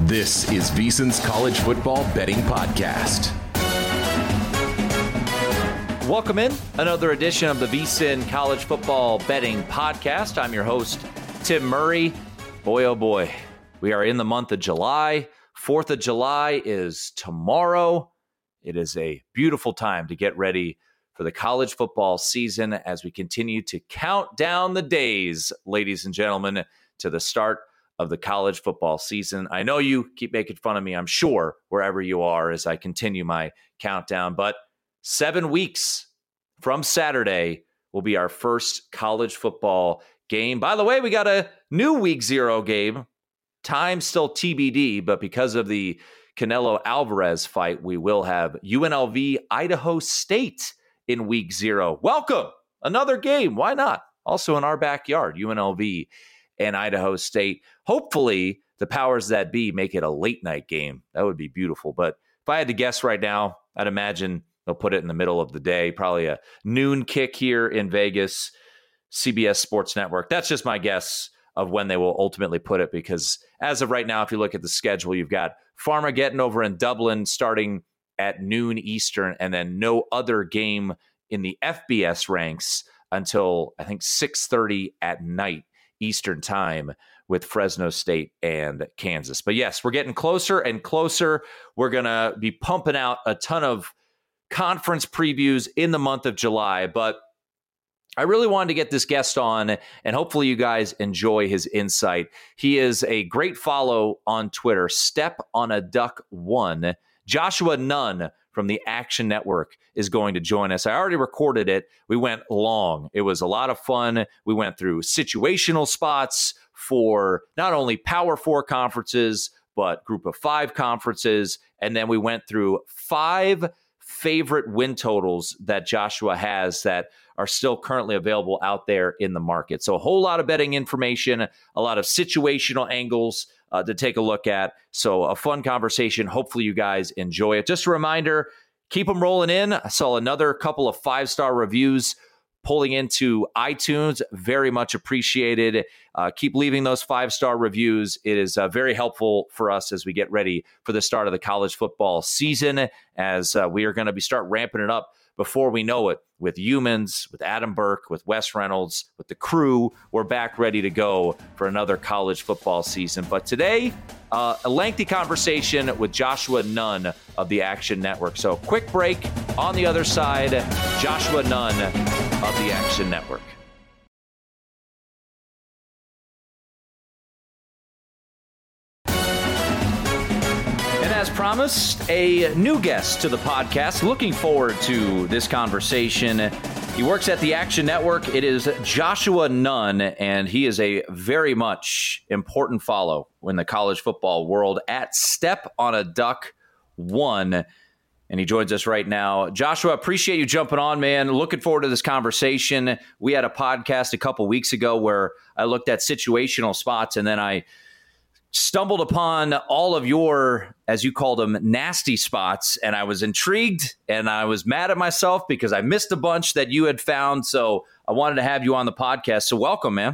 This is VSiN's College Football Betting Podcast. Welcome in another edition of the VSiN College Football Betting Podcast. I'm your host, Tim Murray. Boy, oh boy, we are in the month of July. 4th of July is tomorrow. It is a beautiful time to get ready for the college football season as we continue to count down the days, ladies and gentlemen, to the start of the college football season. I know you keep making fun of me, I'm sure, wherever you are as I continue my countdown, but 7 weeks from Saturday will be our first college football game. By the way, we got a new Week 0 game. Time still TBD, but because of the Canelo Alvarez fight, we will have UNLV Idaho State in Week 0. Welcome. Another game. Why not? Also in our backyard, UNLV and Idaho State. Hopefully, the powers that be make it a late night game. That would be beautiful. But if I had to guess right now, I'd imagine they'll put it in the middle of the day, probably a noon kick here in Vegas, CBS Sports Network. That's just my guess of when they will ultimately put it, because as of right now, if you look at the schedule, you've got Farmageddon over in Dublin starting at noon Eastern, and then no other game in the FBS ranks until, I think, 6:30 at night Eastern time with Fresno State and Kansas. But yes, we're getting closer and closer. We're going to be pumping out a ton of conference previews in the month of July, but I really wanted to get this guest on, and hopefully you guys enjoy his insight. He is a great follow on Twitter, Step on a Duck 1. Joshua Nunn from the Action Network is going to join us. I already recorded it. We went long. It was a lot of fun. We went through situational spots for not only Power 4 conferences, but Group of 5 conferences. And then we went through 5 favorite win totals that Joshua has that are still currently available out there in the market. So a whole lot of betting information, a lot of situational angles to take a look at. So a fun conversation. Hopefully you guys enjoy it. Just a reminder, keep them rolling in. I saw another couple of 5-star reviews pulling into iTunes. Very much appreciated. Keep leaving those 5-star reviews. It is very helpful for us as we get ready for the start of the college football season, as we are going to start ramping it up before we know it with Humans, with Adam Burke, with Wes Reynolds, with the crew. We're back ready to go for another college football season. But today, a lengthy conversation with Joshua Nunn of the Action Network. So quick break. On the other side, Joshua Nunn of the Action Network. As promised, a new guest to the podcast. Looking forward to this conversation. He works at the Action Network. It is Joshua Nunn, and he is a very much important follow in the college football world at Step on a Duck 1. And he joins us right now. Joshua, appreciate you jumping on, man. Looking forward to this conversation. We had a podcast a couple weeks ago where I looked at situational spots, and then I stumbled upon all of your, as you called them, nasty spots, and I was intrigued, and I was mad at myself because I missed a bunch that you had found, so I wanted to have you on the podcast. So welcome, man.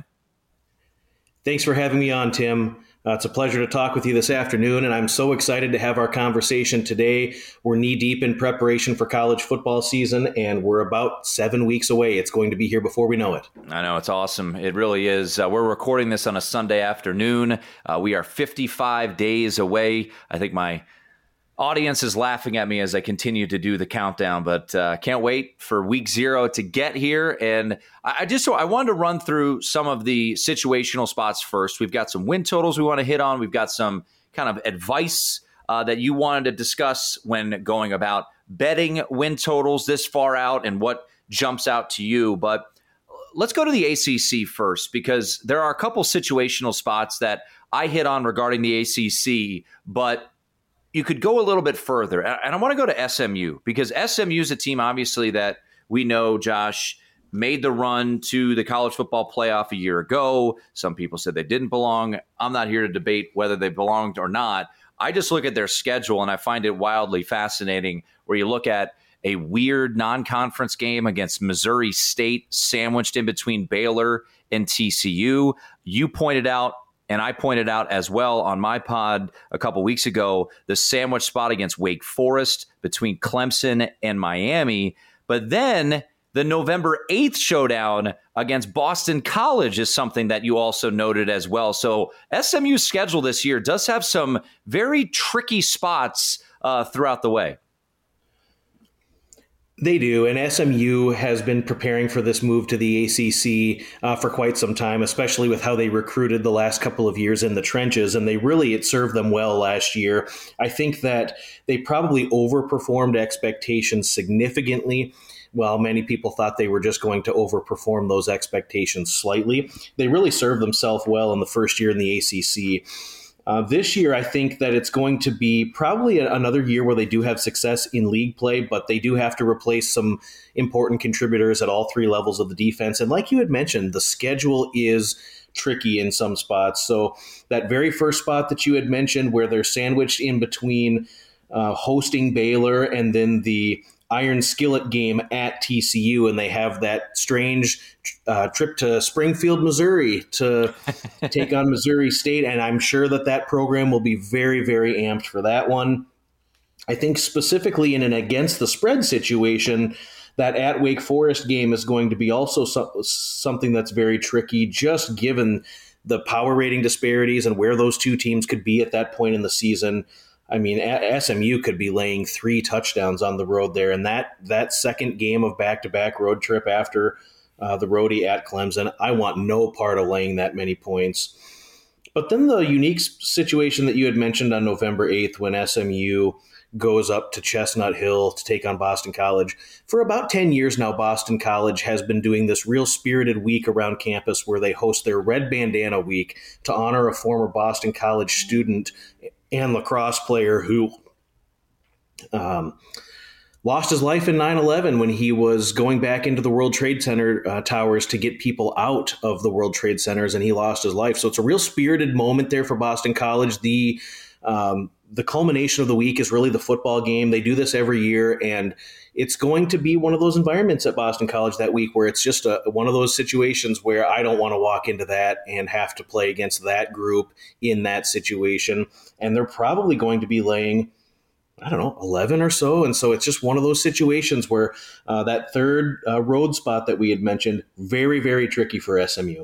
Thanks for having me on, Tim. It's a pleasure to talk with you this afternoon, and I'm so excited to have our conversation today. We're knee-deep in preparation for college football season, and we're about 7 weeks away. It's going to be here before we know it. I know, it's awesome. It really is. We're recording this on a Sunday afternoon. We are 55 days away. I think my audience is laughing at me as I continue to do the countdown, but can't wait for Week 0 to get here. And I wanted to run through some of the situational spots first. We've got some win totals we want to hit on. We've got some kind of advice that you wanted to discuss when going about betting win totals this far out and what jumps out to you. But let's go to the ACC first, because there are a couple situational spots that I hit on regarding the ACC, but you could go a little bit further. And I want to go to SMU, because SMU is a team, obviously, that we know, Josh, made the run to the college football playoff a year ago. Some people said they didn't belong. I'm not here to debate whether they belonged or not. I just look at their schedule, and I find it wildly fascinating, where you look at a weird non-conference game against Missouri State sandwiched in between Baylor and TCU. You pointed out And I pointed out as well on my pod a couple weeks ago the sandwich spot against Wake Forest between Clemson and Miami. But then the November 8th showdown against Boston College is something that you also noted as well. So SMU's schedule this year does have some very tricky spots throughout the way. They do, and SMU has been preparing for this move to the ACC for quite some time, especially with how they recruited the last couple of years in the trenches, and it served them well last year. I think that they probably overperformed expectations significantly. While many people thought they were just going to overperform those expectations slightly, they really served themselves well in the first year in the ACC. This year, I think that it's going to be probably another year where they do have success in league play, but they do have to replace some important contributors at all three levels of the defense. And like you had mentioned, the schedule is tricky in some spots. So that very first spot that you had mentioned where they're sandwiched in between hosting Baylor and then the Iron Skillet game at TCU, and they have that strange trip to Springfield, Missouri to take on Missouri State, and I'm sure that program will be very, very amped for that one. I think specifically in an against the spread situation, that at Wake Forest game is going to be also something that's very tricky, just given the power rating disparities and where those two teams could be at that point in the season. I mean, SMU could be laying 3 touchdowns on the road there. And that second game of back-to-back road trip after the roadie at Clemson, I want no part of laying that many points. But then the unique situation that you had mentioned on November 8th when SMU goes up to Chestnut Hill to take on Boston College. For about 10 years now, Boston College has been doing this real spirited week around campus where they host their Red Bandana Week to honor a former Boston College student and lacrosse player who lost his life in 9/11 when he was going back into the World Trade Center towers to get people out of the World Trade Centers, and he lost his life. So it's a real spirited moment there for Boston College. The culmination of the week is really the football game. They do this every year, and it's going to be one of those environments at Boston College that week where it's just one of those situations where I don't want to walk into that and have to play against that group in that situation. And they're probably going to be laying, 11 or so. And so it's just one of those situations where that third road spot that we had mentioned, very, very tricky for SMU.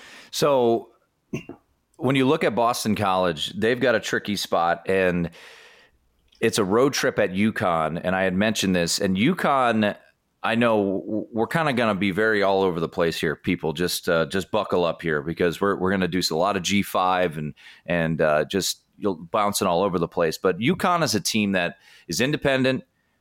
So when you look at Boston College, they've got a tricky spot, and it's a road trip at UConn. And I had mentioned this, and UConn, I know we're kind of going to be very all over the place here. People just buckle up here because we're going to do a lot of G5 and just you'll bouncing all over the place. But UConn is a team that is independent.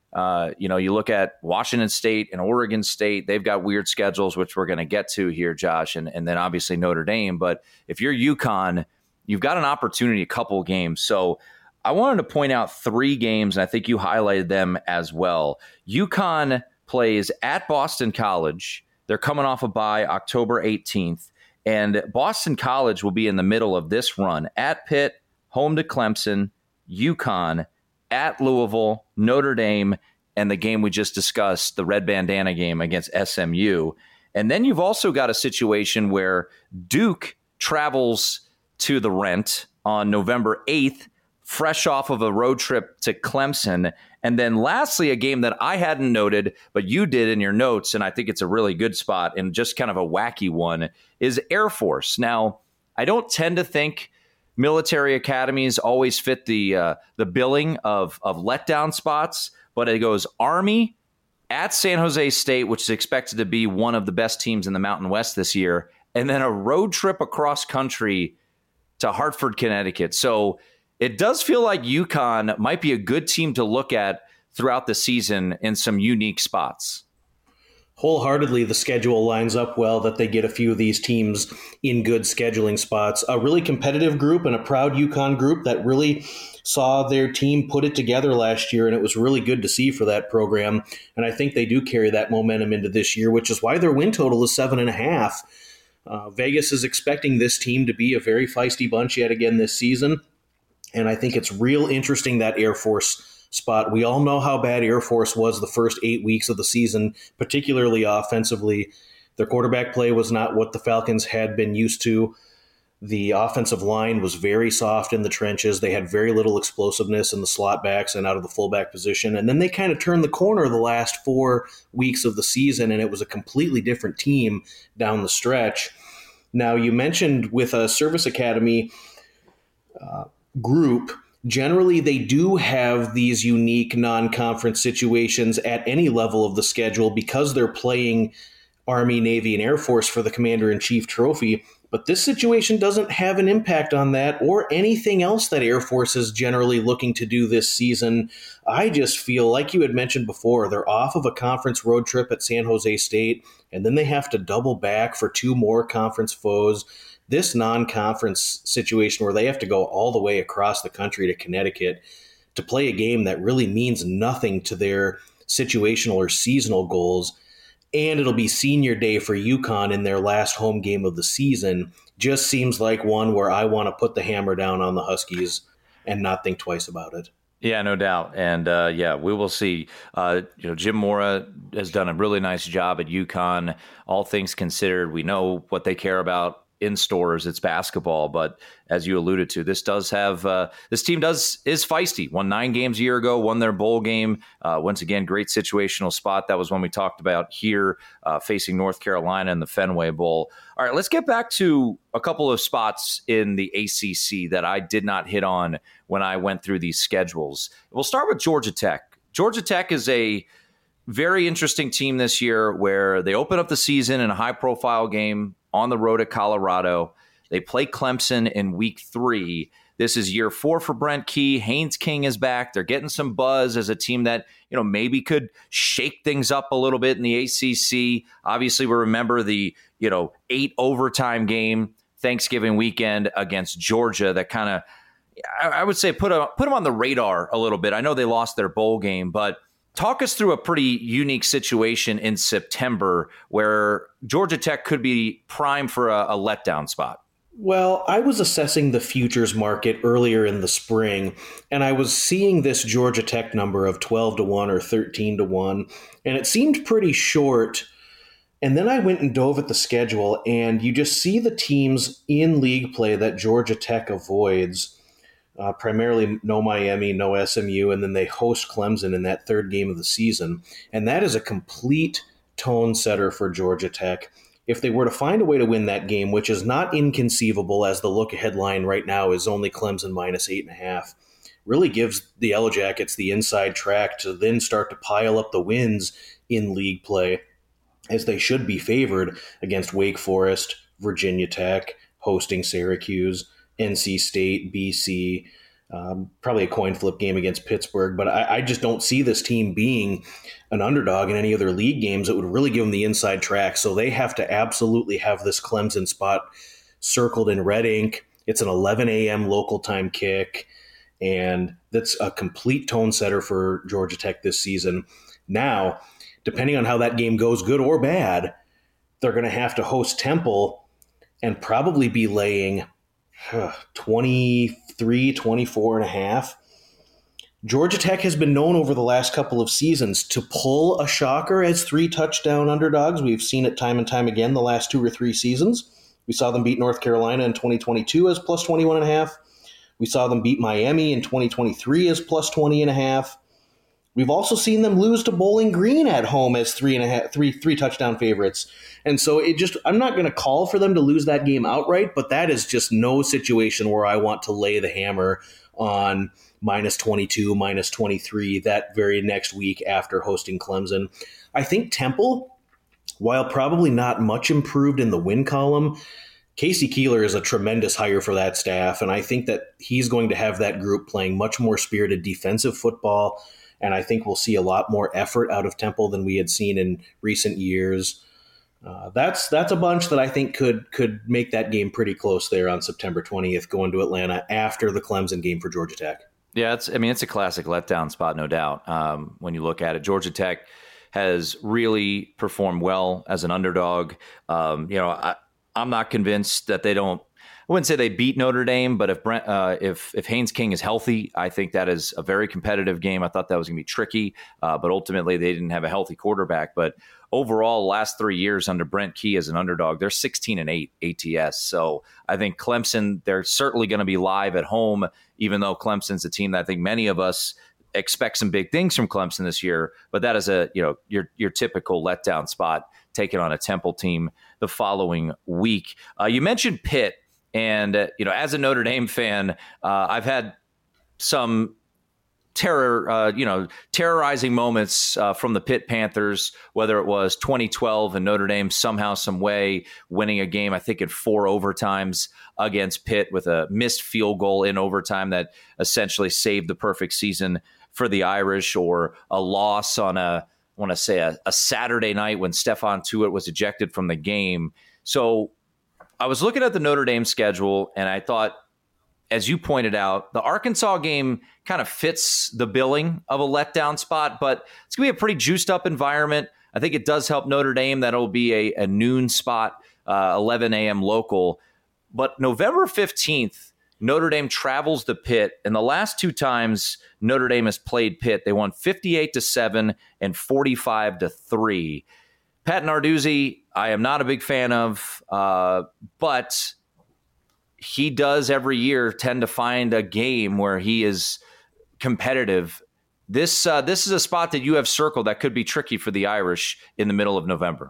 You look at Washington State and Oregon State, they've got weird schedules, which we're going to get to here, Josh, and then obviously Notre Dame. But if you're UConn, you've got an opportunity, a couple games. So I wanted to point out 3 games, and I think you highlighted them as well. UConn plays at Boston College. They're coming off a bye October 18th, and Boston College will be in the middle of this run at Pitt, home to Clemson, UConn, at Louisville, Notre Dame, and the game we just discussed, the Red Bandana game against SMU. And then you've also got a situation where Duke travels to the Rent on November 8th, fresh off of a road trip to Clemson. And then lastly, a game that I hadn't noted, but you did in your notes, and I think it's a really good spot and just kind of a wacky one, is Air Force. Now, I don't tend to think military academies always fit the billing of letdown spots, but it goes Army at San Jose State, which is expected to be one of the best teams in the Mountain West this year, and then a road trip across country to Hartford, Connecticut. So it does feel like UConn might be a good team to look at throughout the season in some unique spots. Wholeheartedly, the schedule lines up well that they get a few of these teams in good scheduling spots. A really competitive group and a proud UConn group that really saw their team put it together last year, and it was really good to see for that program. And I think they do carry that momentum into this year, which is why their win total is 7.5. Vegas is expecting this team to be a very feisty bunch yet again this season. And I think it's real interesting, that Air Force spot. We all know how bad Air Force was the first 8 weeks of the season, particularly offensively. Their quarterback play was not what the Falcons had been used to. The offensive line was very soft in the trenches. They had very little explosiveness in the slot backs and out of the fullback position. And then they kind of turned the corner the last 4 weeks of the season, and it was a completely different team down the stretch. Now, you mentioned with a service academy group, generally they do have these unique non-conference situations at any level of the schedule because they're playing Army, Navy, and Air Force for the Commander-in-Chief trophy. But this situation doesn't have an impact on that or anything else that Air Force is generally looking to do this season. I just feel, like you had mentioned before, they're off of a conference road trip at San Jose State, and then they have to double back for 2 more conference foes. This non-conference situation where they have to go all the way across the country to Connecticut to play a game that really means nothing to their situational or seasonal goals, and it'll be senior day for UConn in their last home game of the season, just seems like one where I want to put the hammer down on the Huskies and not think twice about it. Yeah, no doubt. And we will see. Jim Mora has done a really nice job at UConn. All things considered, we know what they care about in stores. It's basketball, but as you alluded to, this does have this team is feisty. Won 9 games a year ago, won their bowl game. Once again, great situational spot. That was one we talked about here, facing North Carolina in the Fenway Bowl. All right, let's get back to a couple of spots in the ACC that I did not hit on when I went through these schedules. We'll start with Georgia Tech. Georgia Tech is a very interesting team this year where they open up the season in a high-profile game on the road at Colorado. They play Clemson in week 3. This is year 4 for Brent Key. Haynes King is back. They're getting some buzz as a team that, maybe could shake things up a little bit in the ACC. Obviously, we remember the, 8 overtime game Thanksgiving weekend against Georgia that kind of, I would say, put them on the radar a little bit. I know they lost their bowl game, but talk us through a pretty unique situation in September where Georgia Tech could be prime for a letdown spot. Well, I was assessing the futures market earlier in the spring, and I was seeing this Georgia Tech number of 12-1 or 13-1, and it seemed pretty short. And then I went and dove at the schedule, and you just see the teams in league play that Georgia Tech avoids. Primarily no Miami, no SMU, and then they host Clemson in that 3rd game of the season. And that is a complete tone setter for Georgia Tech. If they were to find a way to win that game, which is not inconceivable as the look-ahead line right now is only Clemson minus 8.5, really gives the Yellow Jackets the inside track to then start to pile up the wins in league play, as they should be favored against Wake Forest, Virginia Tech, hosting Syracuse, NC State, BC, probably a coin flip game against Pittsburgh. But I just don't see this team being an underdog in any of their league games. It would really give them the inside track. So they have to absolutely have this Clemson spot circled in red ink. It's an 11 a.m. local time kick, and that's a complete tone setter for Georgia Tech this season. Now, depending on how that game goes, good or bad, they're going to have to host Temple and probably be laying 23, 24.5. Georgia Tech has been known over the last couple of seasons to pull a shocker as 3 touchdown underdogs. We've seen it time and time again the last 2 or 3 seasons. We saw them beat North Carolina in 2022 as plus 21.5. We saw them beat Miami in 2023 as plus 20.5. We've also seen them lose to Bowling Green at home as 3 touchdown favorites. And so I'm not going to call for them to lose that game outright, but that is just no situation where I want to lay the hammer on minus 22, minus 23 that very next week after hosting Clemson. I think Temple, while probably not much improved in the win column, Casey Keeler is a tremendous hire for that staff, and I think that he's going to have that group playing much more spirited defensive football. And I think we'll see a lot more effort out of Temple than we had seen in recent years. That's a bunch that I think could make that game pretty close there on September 20th, going to Atlanta after the Clemson game for Georgia Tech. Yeah, it's a classic letdown spot, no doubt. When you look at it, Georgia Tech has really performed well as an underdog. I'm not convinced that they don't wouldn't say they beat Notre Dame, but if Haynes King is healthy, I think that is a very competitive game. I thought that was going to be tricky, but ultimately they didn't have a healthy quarterback. But overall, last 3 years under Brent Key as an underdog, they're 16-8 ATS. So I think Clemson, they're certainly going to be live at home, even though Clemson's a team that I think many of us expect some big things from Clemson this year. But that is your typical letdown spot, taking on a Temple team the following week. You mentioned Pitt, and as a Notre Dame fan, I've had some terrorizing moments from the Pitt Panthers, whether it was 2012 and Notre Dame somehow, some way winning a game, I think in 4 overtimes against Pitt with a missed field goal in overtime that essentially saved the perfect season for the Irish, or a loss on a Saturday night when Stephon Tuitt was ejected from the game. So I was looking at the Notre Dame schedule, and I thought, as you pointed out, the Arkansas game kind of fits the billing of a letdown spot, but it's going to be a pretty juiced up environment. I think it does help Notre Dame that it'll be a noon spot, 11 a.m. local. But November 15th, Notre Dame travels to Pitt, and the last 2 times Notre Dame has played Pitt, they won 58-7 and 45-3. Pat Narduzzi, I am not a big fan of, but he does every year tend to find a game where he is competitive. This is a spot that you have circled that could be tricky for the Irish in the middle of November.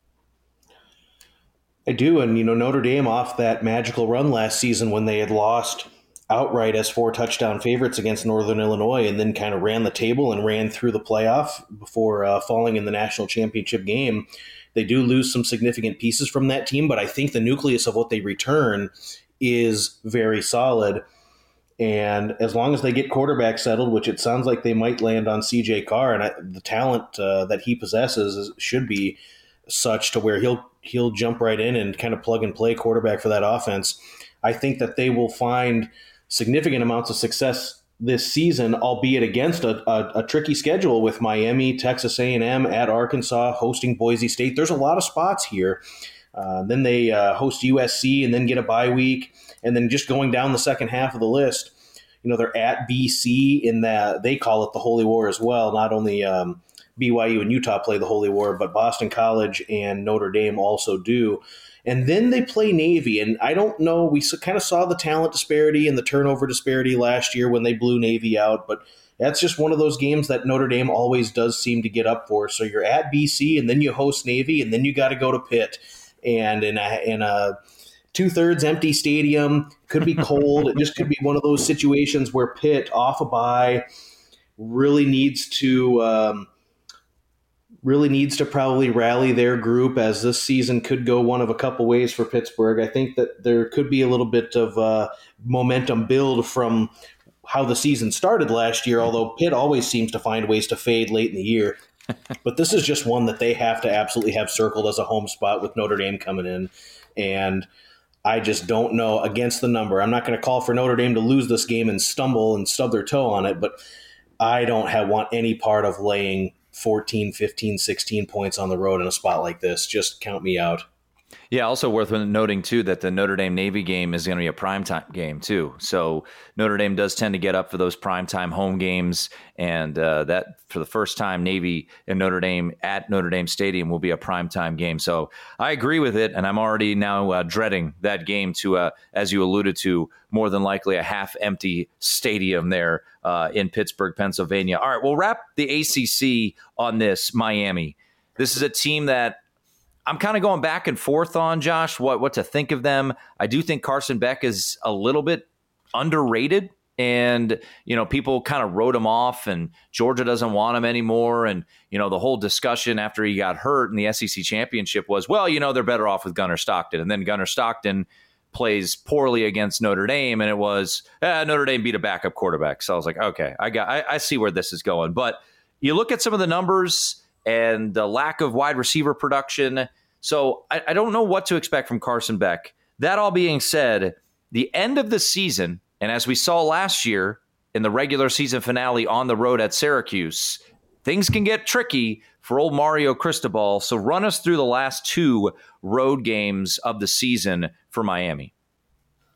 I do, and Notre Dame off that magical run last season when they had lost outright as 4 touchdown favorites against Northern Illinois, and then kind of ran the table and ran through the playoff before falling in the national championship game. They do lose some significant pieces from that team, but I think the nucleus of what they return is very solid. And as long as they get quarterback settled, which it sounds like they might land on CJ Carr, and the talent that he possesses should be such to where he'll jump right in and kind of plug and play quarterback for that offense. I think that they will find significant amounts of success this season, albeit against a tricky schedule with Miami, Texas A&M, at Arkansas, hosting Boise State. There's a lot of spots here. Then they host USC and then get a bye week. And then just going down the second half of the list, they're at BC in that they call it the Holy War as well. Not only BYU and Utah play the Holy War, but Boston College and Notre Dame also do. And then they play Navy. And I don't know, we kind of saw the talent disparity and the turnover disparity last year when they blew Navy out, but that's just one of those games that Notre Dame always does seem to get up for. So you're at BC, and then you host Navy, and then you got to go to Pitt. And in a 2/3 empty stadium, could be cold. It just could be one of those situations where Pitt, off a bye, really needs to probably rally their group, as this season could go one of a couple ways for Pittsburgh. I think that there could be a little bit of momentum build from how the season started last year, although Pitt always seems to find ways to fade late in the year. But this is just one that they have to absolutely have circled as a home spot with Notre Dame coming in. And I just don't know against the number. I'm not going to call for Notre Dame to lose this game and stumble and stub their toe on it, but I don't want any part of laying 14, 15, 16 points on the road in a spot like this. Just count me out. Yeah, also worth noting, too, that the Notre Dame-Navy game is going to be a primetime game, too. So Notre Dame does tend to get up for those primetime home games, and that, for the first time, Navy and Notre Dame at Notre Dame Stadium will be a primetime game. So I agree with it, and I'm already now dreading that game to, as you alluded to, more than likely a half-empty stadium there in Pittsburgh, Pennsylvania. All right, we'll wrap the ACC on this, Miami. This is a team that I'm kind of going back and forth on, Josh, what to think of them. I do think Carson Beck is a little bit underrated, and people kind of wrote him off, and Georgia doesn't want him anymore. And the whole discussion after he got hurt in the SEC championship was, well, they're better off with Gunnar Stockton. And then Gunnar Stockton plays poorly against Notre Dame, and it was Notre Dame beat a backup quarterback. So I was like, okay, I see where this is going. But you look at some of the numbers and the lack of wide receiver production. So I don't know what to expect from Carson Beck. That all being said, the end of the season, and as we saw last year in the regular season finale on the road at Syracuse, things can get tricky for old Mario Cristobal. So run us through the last 2 road games of the season for Miami.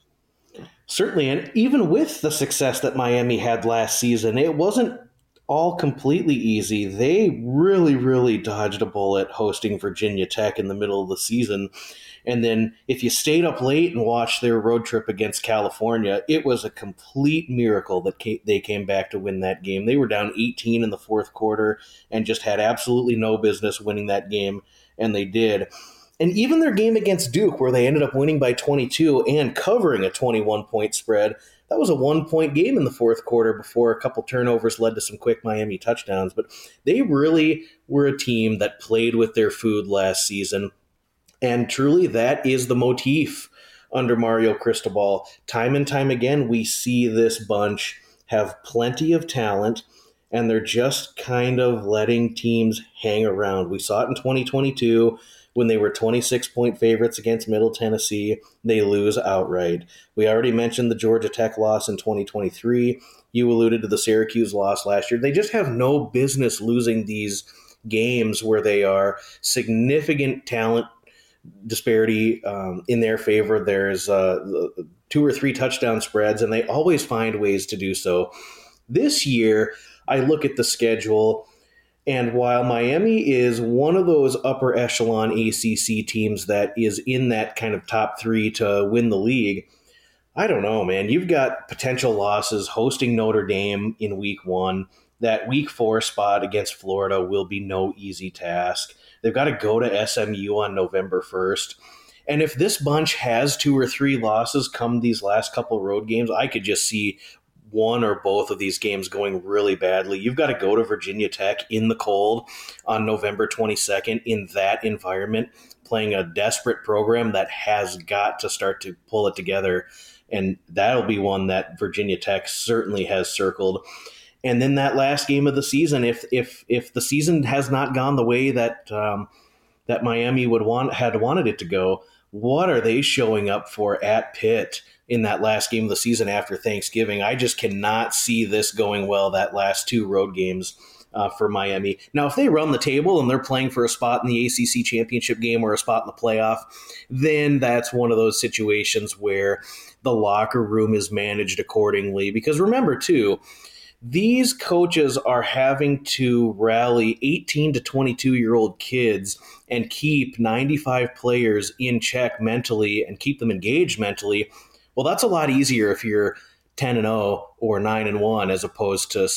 Certainly, and even with the success that Miami had last season, it wasn't all completely easy. They really, really dodged a bullet hosting Virginia Tech in the middle of the season. And then if you stayed up late and watched their road trip against California, it was a complete miracle that they came back to win that game. They were down 18 in the fourth quarter and just had absolutely no business winning that game, and they did. And even their game against Duke, where they ended up winning by 22 and covering a 21-point spread, that was a 1-point game in the fourth quarter before a couple turnovers led to some quick Miami touchdowns. But they really were a team that played with their food last season. And truly, that is the motif under Mario Cristobal. Time and time again, we see this bunch have plenty of talent, and they're just kind of letting teams hang around. We saw it in 2022 when they were 26-point favorites against Middle Tennessee. They lose outright. We already mentioned the Georgia Tech loss in 2023. You alluded to the Syracuse loss last year. They just have no business losing these games where they are significant talent disparity in their favor. There's 2 or 3 touchdown spreads, and they always find ways to do so. This year, I look at the schedule, and while Miami is one of those upper echelon ACC teams that is in that kind of top 3 to win the league, I don't know, man. You've got potential losses hosting Notre Dame in week 1. That week 4 spot against Florida will be no easy task. They've got to go to SMU on November 1st. And if this bunch has 2 or 3 losses come these last couple road games, I could just see one or both of these games going really badly. You've got to go to Virginia Tech in the cold on November 22nd in that environment, playing a desperate program that has got to start to pull it together. And that'll be one that Virginia Tech certainly has circled. And then that last game of the season, if the season has not gone the way that that Miami had wanted it to go, what are they showing up for at Pitt in that last game of the season after Thanksgiving? I just cannot see this going well, that last 2 road games for Miami. Now, if they run the table and they're playing for a spot in the ACC championship game or a spot in the playoff, then that's one of those situations where the locker room is managed accordingly. Because remember, too, these coaches are having to rally 18 to 22-year-old kids and keep 95 players in check mentally and keep them engaged mentally. Well, that's a lot easier if you're 10-0 or 9-1 as opposed to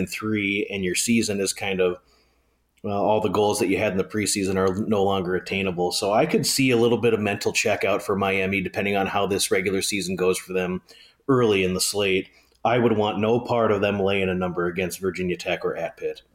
7-3 and your season is kind of, well, all the goals that you had in the preseason are no longer attainable. So I could see a little bit of mental checkout for Miami depending on how this regular season goes for them early in the slate. I would want no part of them laying a number against Virginia Tech or at Pitt.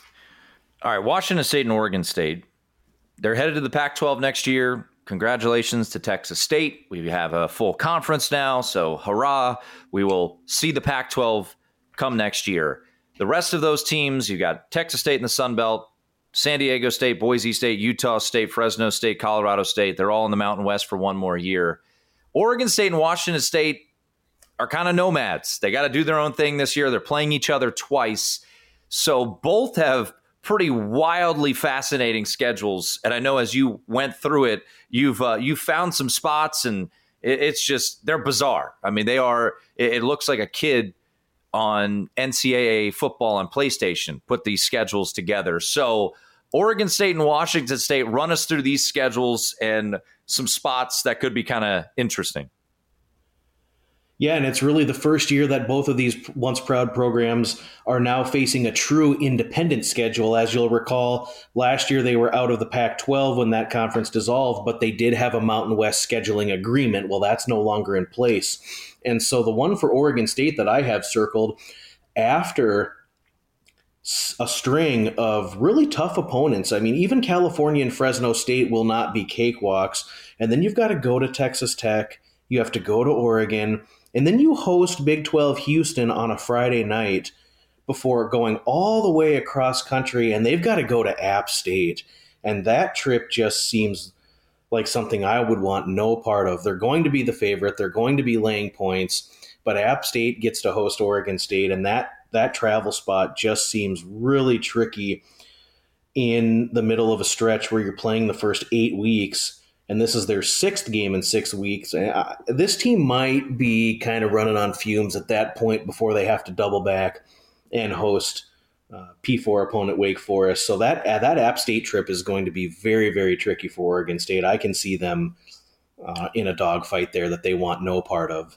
All right, Washington State and Oregon State. They're headed to the Pac-12 next year. Congratulations to Texas State. We have a full conference now, so hurrah. We will see the Pac-12 come next year. The rest of those teams, you got Texas State in the Sun Belt, San Diego State, Boise State, Utah State, Fresno State, Colorado State. They're all in the Mountain West for one more year. Oregon State and Washington State are kind of nomads. They got to do their own thing this year. They're playing each other twice. So both have pretty wildly fascinating schedules. And I know as you went through it, you've found some spots, and it's just, they're bizarre. I mean, they are, it looks like a kid on NCAA football on PlayStation put these schedules together. So Oregon State and Washington State, run us through these schedules and some spots that could be kind of interesting. Yeah, and it's really the first year that both of these once proud programs are now facing a true independent schedule. As you'll recall, last year they were out of the Pac-12 when that conference dissolved, but they did have a Mountain West scheduling agreement. Well, that's no longer in place. And so the one for Oregon State that I have circled, after a string of really tough opponents, I mean, even California and Fresno State will not be cakewalks. And then you've got to go to Texas Tech. You have to go to Oregon. And then you host Big 12 Houston on a Friday night before going all the way across country, and they've got to go to App State. And that trip just seems like something I would want no part of. They're going to be the favorite. They're going to be laying points. But App State gets to host Oregon State, and that travel spot just seems really tricky in the middle of a stretch where you're playing the first 8 weeks and this is their 6th game in 6 weeks. This team might be kind of running on fumes at that point before they have to double back and host P4 opponent Wake Forest. So that App State trip is going to be very, very tricky for Oregon State. I can see them in a dogfight there that they want no part of.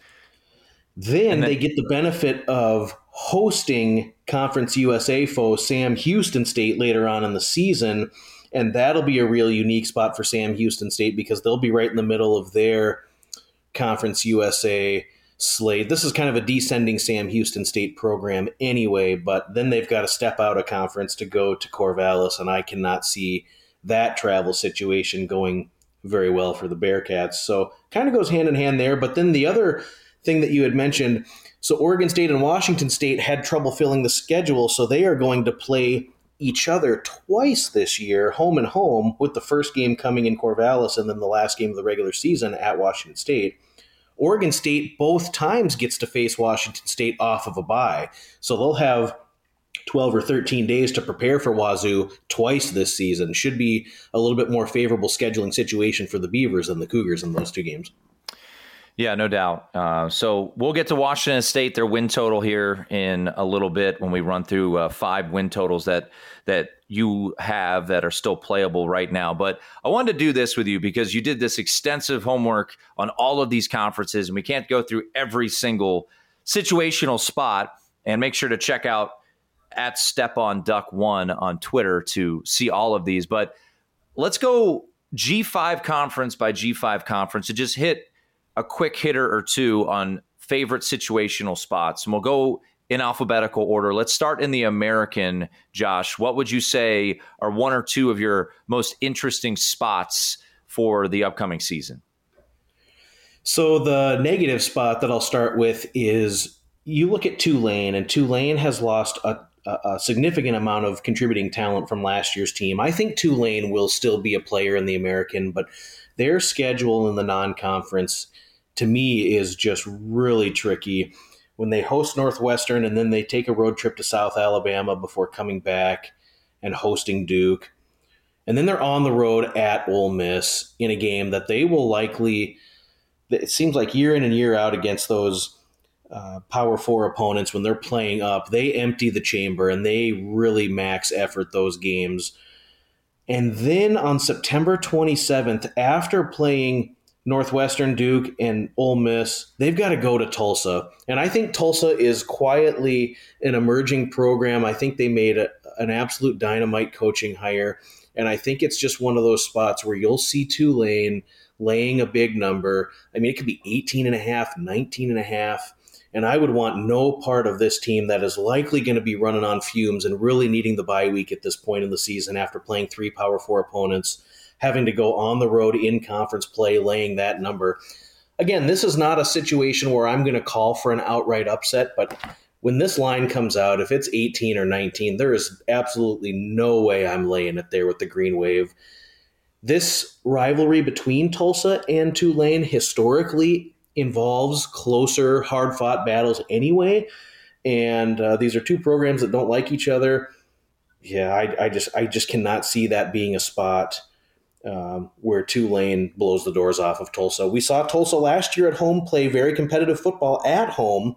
Then they get the benefit of hosting Conference USA foe Sam Houston State later on in the season, and that'll be a real unique spot for Sam Houston State because they'll be right in the middle of their Conference USA slate. This is kind of a descending Sam Houston State program anyway, but then they've got to step out of conference to go to Corvallis, and I cannot see that travel situation going very well for the Bearcats. So kind of goes hand in hand there. But then the other thing that you had mentioned, so Oregon State and Washington State had trouble filling the schedule, so they are going to play each other twice this year, home and home, with the first game coming in Corvallis and then the last game of the regular season at Washington State. Oregon State both times gets to face Washington State off of a bye, so they'll have 12 or 13 days to prepare for Wazoo twice this season. Should be a little bit more favorable scheduling situation for the Beavers than the Cougars in those two games. Yeah, no doubt. So we'll get to Washington State, their win total here in a little bit when we run through 5 win totals that you have that are still playable right now. But I wanted to do this with you because you did this extensive homework on all of these conferences, and we can't go through every single situational spot. And make sure to check out at StepOnDuck1 on Twitter to see all of these. But let's go G5 conference by G5 conference to just hit a quick hitter or two on favorite situational spots. And we'll go in alphabetical order. Let's start in the American. Josh, what would you say are 1 or 2 of your most interesting spots for the upcoming season? So the negative spot that I'll start with is you look at Tulane, and Tulane has lost a significant amount of contributing talent from last year's team. I think Tulane will still be a player in the American, but their schedule in the non-conference, to me, is just really tricky. When they host Northwestern and then they take a road trip to South Alabama before coming back and hosting Duke. And then they're on the road at Ole Miss in a game that they will likely, it seems like year in and year out against those Power 4 opponents, when they're playing up, they empty the chamber and they really max effort those games. And then on September 27th, after playing Northwestern, Duke, and Ole Miss, they've got to go to Tulsa. And I think Tulsa is quietly an emerging program. I think they made an absolute dynamite coaching hire. And I think it's just one of those spots where you'll see Tulane laying a big number. I mean, it could be 18.5, 19.5. And I would want no part of this team that is likely going to be running on fumes and really needing the bye week at this point in the season after playing 3 Power 4 opponents, having to go on the road in conference play, laying that number. Again, this is not a situation where I'm going to call for an outright upset, but when this line comes out, if it's 18 or 19, there is absolutely no way I'm laying it there with the Green Wave. This rivalry between Tulsa and Tulane historically involves closer, hard-fought battles anyway, and these are two programs that don't like each other. Yeah, I just cannot see that being a spot where Tulane blows the doors off of Tulsa. We saw Tulsa last year at home play very competitive football at home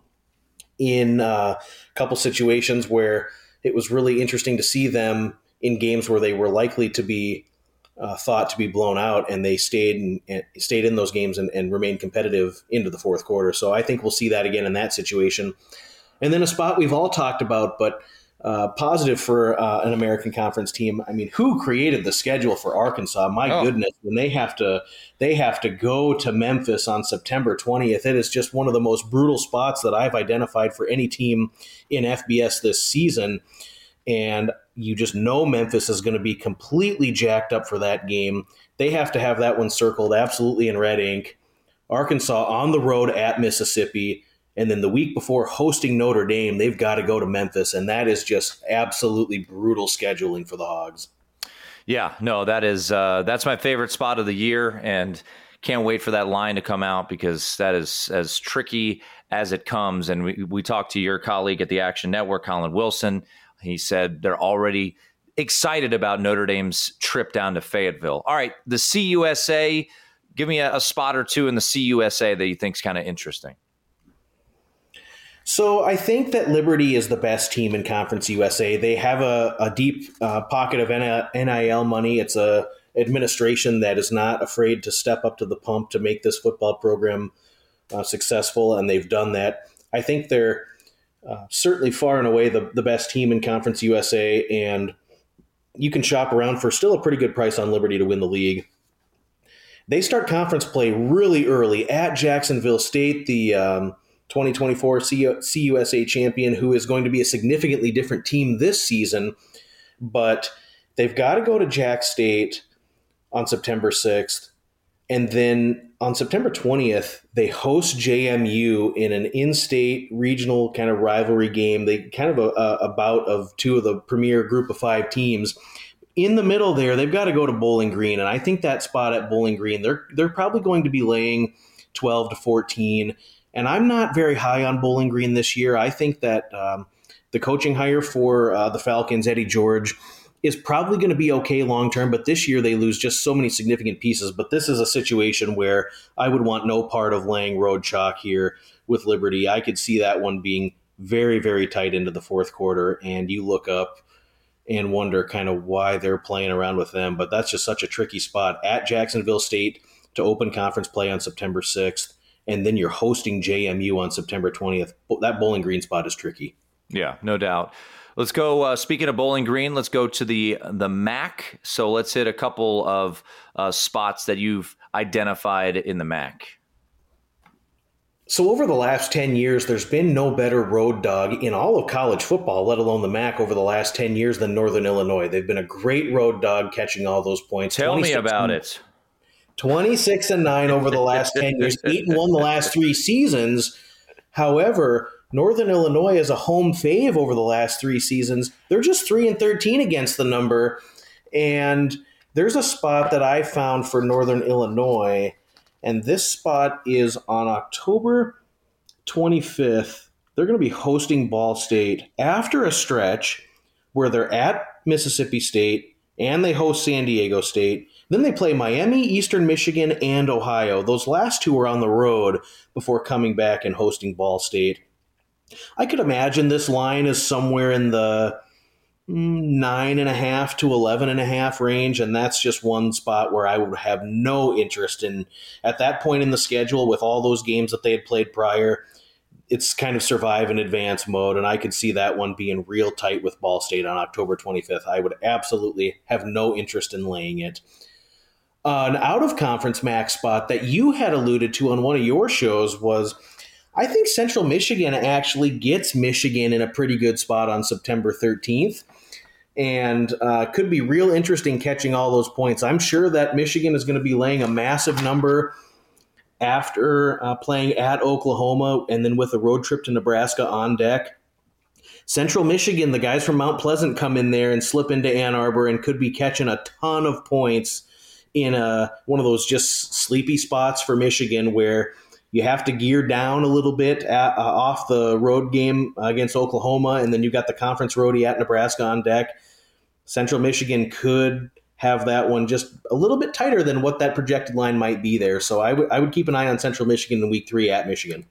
in a couple situations where it was really interesting to see them in games where they were likely to be thought to be blown out, and they stayed in those games and remained competitive into the fourth quarter. So I think we'll see that again in that situation. And then a spot we've all talked about, but positive for an American Conference team. I mean, who created the schedule for Arkansas? My goodness, when they have to go to Memphis on September 20th, it is just one of the most brutal spots that I've identified for any team in FBS this season. And you just know Memphis is going to be completely jacked up for that game. They have to have that one circled absolutely in red ink. Arkansas on the road at Mississippi. And then the week before hosting Notre Dame, they've got to go to Memphis. And that is just absolutely brutal scheduling for the Hogs. Yeah, no, that's my favorite spot of the year. And can't wait for that line to come out because that is as tricky as it comes. And we talked to your colleague at the Action Network, Colin Wilson. He said they're already excited about Notre Dame's trip down to Fayetteville. All right, the CUSA, give me a spot or two in the CUSA that you think is kind of interesting. So I think that Liberty is the best team in Conference USA. They have a deep pocket of NIL money. It's a administration that is not afraid to step up to the pump to make this football program successful, and they've done that. I think they're certainly far and away the best team in Conference USA, and you can shop around for still a pretty good price on Liberty to win the league. They start conference play really early at Jacksonville State, the 2024 CUSA champion, who is going to be a significantly different team this season. But they've got to go to Jack State on September 6th. And then on September 20th, they host JMU in an in-state regional kind of rivalry game. They kind of a bout of two of the premier group of 5 teams. In the middle there, they've got to go to Bowling Green. And I think that spot at Bowling Green, they're probably going to be laying 12 to 14. And I'm not very high on Bowling Green this year. I think that the coaching hire for the Falcons, Eddie George, is probably going to be okay long-term, but this year they lose just so many significant pieces. But this is a situation where I would want no part of laying road chalk here with Liberty. I could see that one being very, very tight into the fourth quarter, and you look up and wonder kind of why they're playing around with them. But that's just such a tricky spot at Jacksonville State to open conference play on September 6th. And then you're hosting JMU on September 20th. That Bowling Green spot is tricky. Yeah, no doubt. Let's go, speaking of Bowling Green, let's go to the MAC. So let's hit a couple of spots that you've identified in the MAC. So over the last 10 years, there's been no better road dog in all of college football, let alone the MAC, over the last 10 years than Northern Illinois. They've been a great road dog catching all those points. Tell me about it. 26-9 over the last 10 years, 8-1 the last 3 seasons. However, Northern Illinois is a home fave over the last 3 seasons. They're just 3-13 against the number. And there's a spot that I found for Northern Illinois, and this spot is on October 25th. They're going to be hosting Ball State after a stretch where they're at Mississippi State and they host San Diego State. Then they play Miami, Eastern Michigan, and Ohio. Those last 2 are on the road before coming back and hosting Ball State. I could imagine this line is somewhere in the 9.5 to 11.5 range, and that's just one spot where I would have no interest in. At that point in the schedule, with all those games that they had played prior, it's kind of survive and advance mode, and I could see that one being real tight with Ball State on October 25th. I would absolutely have no interest in laying it. An out-of-conference MAC spot that you had alluded to on one of your shows was, I think Central Michigan actually gets Michigan in a pretty good spot on September 13th, and could be real interesting catching all those points. I'm sure that Michigan is going to be laying a massive number after playing at Oklahoma and then with a road trip to Nebraska on deck. Central Michigan, the guys from Mount Pleasant come in there and slip into Ann Arbor and could be catching a ton of points in one of those just sleepy spots for Michigan where you have to gear down a little bit off the road game against Oklahoma, and then you got the conference roadie at Nebraska on deck. Central Michigan could have that one just a little bit tighter than what that projected line might be there. So I would keep an eye on Central Michigan in week 3 at Michigan.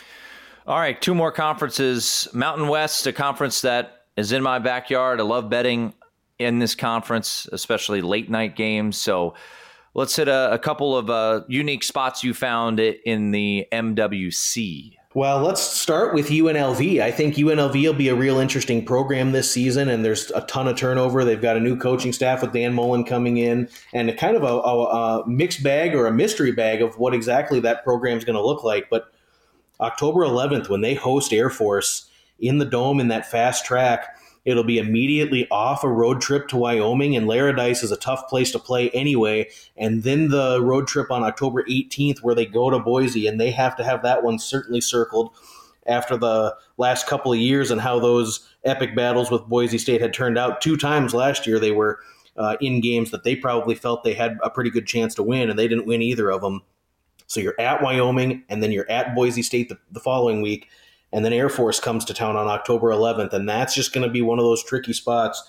All right, 2 more conferences. Mountain West, a conference that is in my backyard. I love betting in this conference, especially late night games. So let's hit a couple of unique spots you found in the MWC. Well, let's start with UNLV. I think UNLV will be a real interesting program this season, and there's a ton of turnover. They've got a new coaching staff with Dan Mullen coming in, and kind of a mixed bag or a mystery bag of what exactly that program is going to look like. But October 11th, when they host Air Force in the Dome in that fast track, it'll be immediately off a road trip to Wyoming, and Laradice is a tough place to play anyway. And then the road trip on October 18th where they go to Boise, and they have to have that one certainly circled after the last couple of years and how those epic battles with Boise State had turned out. 2 times last year they were in games that they probably felt they had a pretty good chance to win, and they didn't win either of them. So you're at Wyoming, and then you're at Boise State the following week. And then Air Force comes to town on October 11th, and that's just going to be one of those tricky spots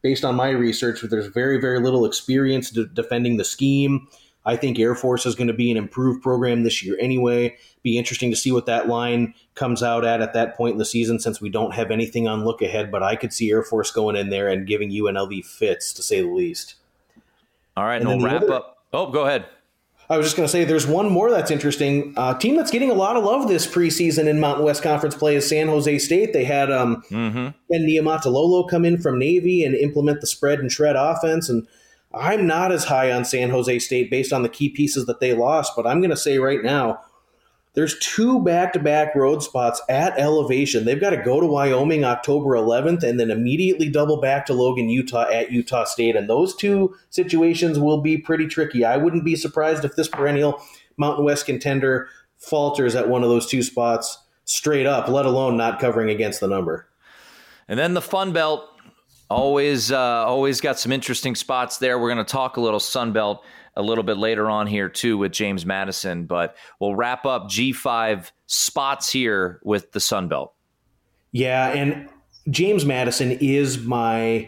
based on my research, there's very, very little experience defending the scheme. I think Air Force is going to be an improved program this year anyway. Be interesting to see what that line comes out at that point in the season, since we don't have anything on look ahead. But I could see Air Force going in there and giving UNLV fits, to say the least. All right, and we'll wrap up. Oh, go ahead. I was just going to say there's one more that's interesting. Team that's getting a lot of love this preseason in Mountain West Conference play is San Jose State. They had Ken Niumatalolo come in from Navy and implement the spread and shred offense. And I'm not as high on San Jose State based on the key pieces that they lost, but I'm going to say right now, there's 2 back-to-back road spots at elevation. They've got to go to Wyoming October 11th and then immediately double back to Logan, Utah at Utah State. And those 2 situations will be pretty tricky. I wouldn't be surprised if this perennial Mountain West contender falters at one of those 2 spots straight up, let alone not covering against the number. And then the Fun Belt, always got some interesting spots there. We're going to talk a little Sun Belt a little bit later on here too with James Madison, but we'll wrap up G5 spots here with the Sun Belt. Yeah, and James Madison is my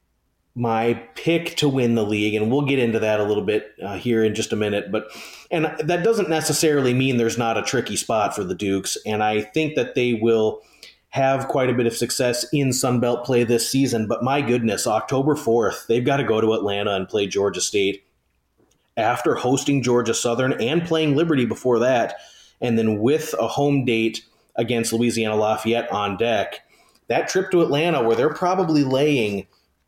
pick to win the league, and we'll get into that a little bit here in just a minute. And that doesn't necessarily mean there's not a tricky spot for the Dukes, and I think that they will have quite a bit of success in Sun Belt play this season. But my goodness, October 4th, they've got to go to Atlanta and play Georgia State after hosting Georgia Southern and playing Liberty before that, and then with a home date against Louisiana Lafayette on deck. That trip to Atlanta, where they're probably laying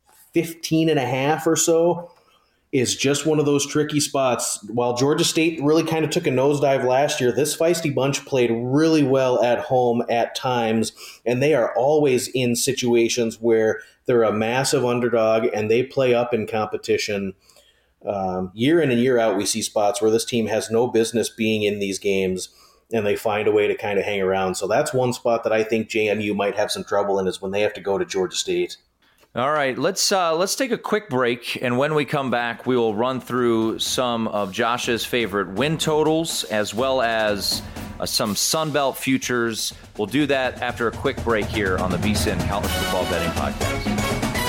15.5 or so, is just one of those tricky spots. While Georgia State really kind of took a nosedive last year, this feisty bunch played really well at home at times, and they are always in situations where they're a massive underdog and they play up in competition. Year in and year out, we see spots where this team has no business being in these games, and they find a way to kind of hang around. So that's one spot that I think JMU might have some trouble in, is when they have to go to Georgia State. All right, let's take a quick break, and when we come back, we will run through some of Josh's favorite win totals as well as some Sun Belt futures. We'll do that after a quick break here on the VSiN College Football Betting Podcast.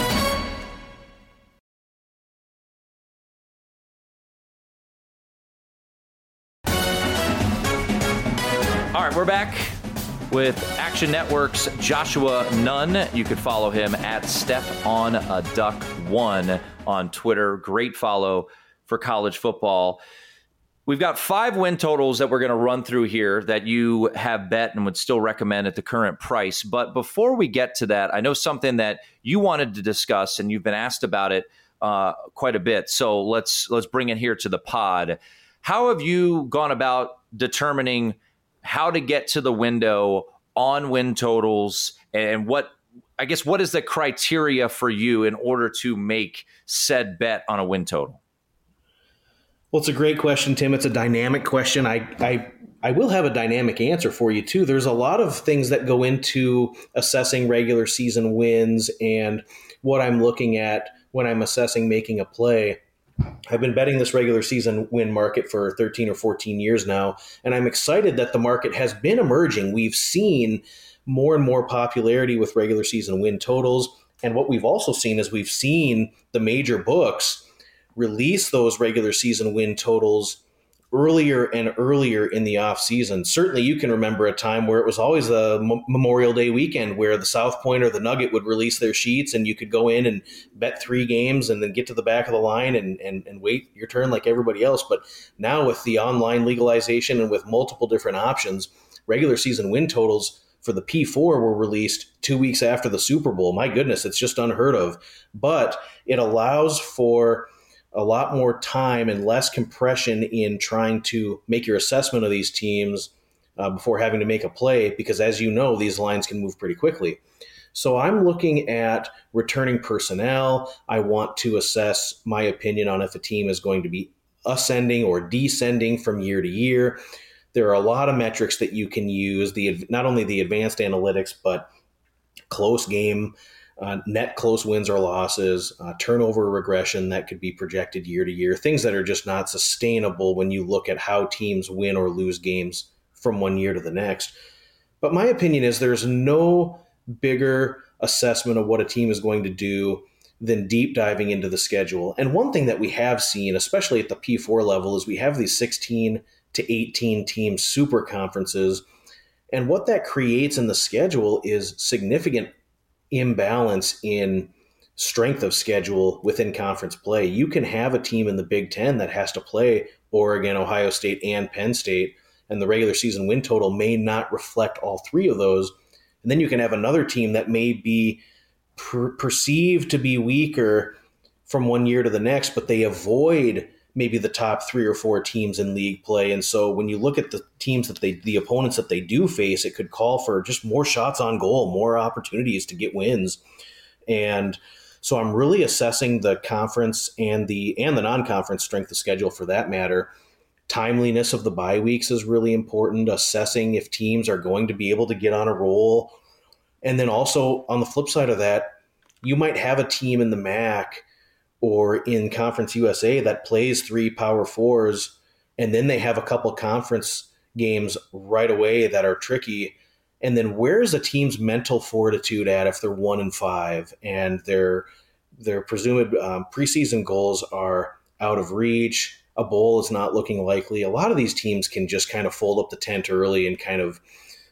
All right, we're back with Action Network's Joshua Nunn. You could follow him at StepOnADuck1 on Twitter. Great follow for college football. We've got 5 win totals that we're going to run through here that you have bet and would still recommend at the current price. But before we get to that, I know something that you wanted to discuss, and you've been asked about it quite a bit. So let's bring it here to the pod. How have you gone about determining how to get to the window on win totals, and what is the criteria for you in order to make said bet on a win total? Well, it's a great question, Tim. It's a dynamic question. I will have a dynamic answer for you too. There's a lot of things that go into assessing regular season wins and what I'm looking at when I'm assessing making a play. I've been betting this regular season win market for 13 or 14 years now, and I'm excited that the market has been emerging. We've seen more and more popularity with regular season win totals, and what we've also seen is we've seen the major books release those regular season win totals earlier and earlier in the offseason. Certainly you can remember a time where it was always the Memorial Day weekend where the South Point or the Nugget would release their sheets, and you could go in and bet 3 games and then get to the back of the line and wait your turn like everybody else. But now with the online legalization and with multiple different options, regular season win totals for the P4 were released 2 weeks after the Super Bowl. My goodness, it's just unheard of. But it allows for a lot more time and less compression in trying to make your assessment of these teams before having to make a play, because as you know, these lines can move pretty quickly. So I'm looking at returning personnel. I want to assess my opinion on if a team is going to be ascending or descending from year to year. There are a lot of metrics that you can use, not only the advanced analytics, but close game, net close wins or losses, turnover regression that could be projected year to year, things that are just not sustainable when you look at how teams win or lose games from one year to the next. But my opinion is there's no bigger assessment of what a team is going to do than deep diving into the schedule. And one thing that we have seen, especially at the P4 level, is we have these 16 to 18 team super conferences. And what that creates in the schedule is significant imbalance in strength of schedule within conference play. You can have a team in the Big Ten that has to play Oregon, Ohio State, and Penn State, and the regular season win total may not reflect all three of those. And then you can have another team that may be perceived to be weaker from one year to the next, but they avoid maybe the top 3 or 4 teams in league play. And so when you look at the teams the opponents that they do face, it could call for just more shots on goal, more opportunities to get wins. And so I'm really assessing the conference and the non-conference strength of schedule for that matter. Timeliness of the bye weeks is really important, assessing if teams are going to be able to get on a roll. And then also on the flip side of that, you might have a team in the MAC or in Conference USA that plays 3 Power Fours, and then they have a couple conference games right away that are tricky. And then where's a team's mental fortitude at if they're 1-5 and their presumed preseason goals are out of reach? A bowl is not looking likely. A lot of these teams can just kind of fold up the tent early and kind of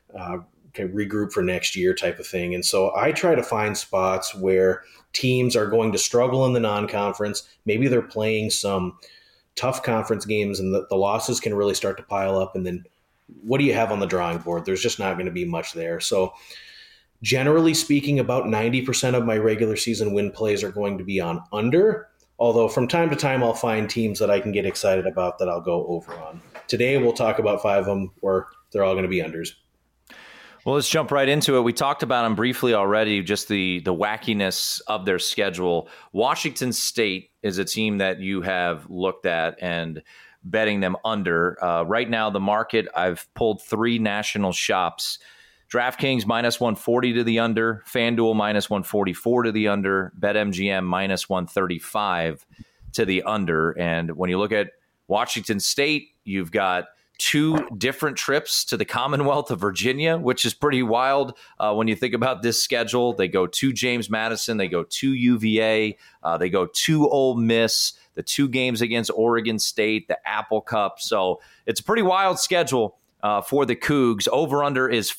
regroup for next year type of thing. And so I try to find spots where teams are going to struggle in the non-conference. Maybe they're playing some tough conference games and the losses can really start to pile up. And then what do you have on the drawing board? There's just not going to be much there. So generally speaking, about 90% of my regular season win plays are going to be on under, although from time to time I'll find teams that I can get excited about that I'll go over on. Today we'll talk about 5 of them where they're all going to be unders. Well, let's jump right into it. We talked about them briefly already, just the wackiness of their schedule. Washington State is a team that you have looked at and betting them under. Right now, the market, I've pulled 3 national shops. DraftKings -140 to the under, FanDuel -144 to the under, BetMGM -135 to the under. And when you look at Washington State, you've got 2 different trips to the Commonwealth of Virginia, which is pretty wild when you think about this schedule. They go to James Madison, they go to UVA, they go to Ole Miss, the 2 games against Oregon State, the Apple Cup. So it's a pretty wild schedule for the Cougs. Over-under is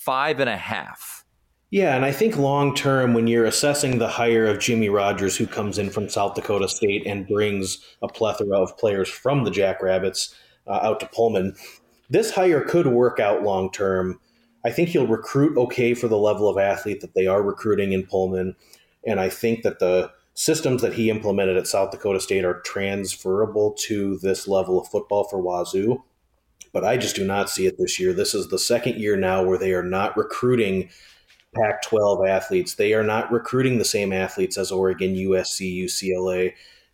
5.5. Yeah, and I think long-term, when you're assessing the hire of Jimmy Rogers, who comes in from South Dakota State and brings a plethora of players from the Jackrabbits out to Pullman, this hire could work out long-term. I think he'll recruit okay for the level of athlete that they are recruiting in Pullman, and I think that the systems that he implemented at South Dakota State are transferable to this level of football for Wazoo. But I just do not see it this year. This is the second year now where they are not recruiting Pac-12 athletes. They are not recruiting the same athletes as Oregon, USC, UCLA,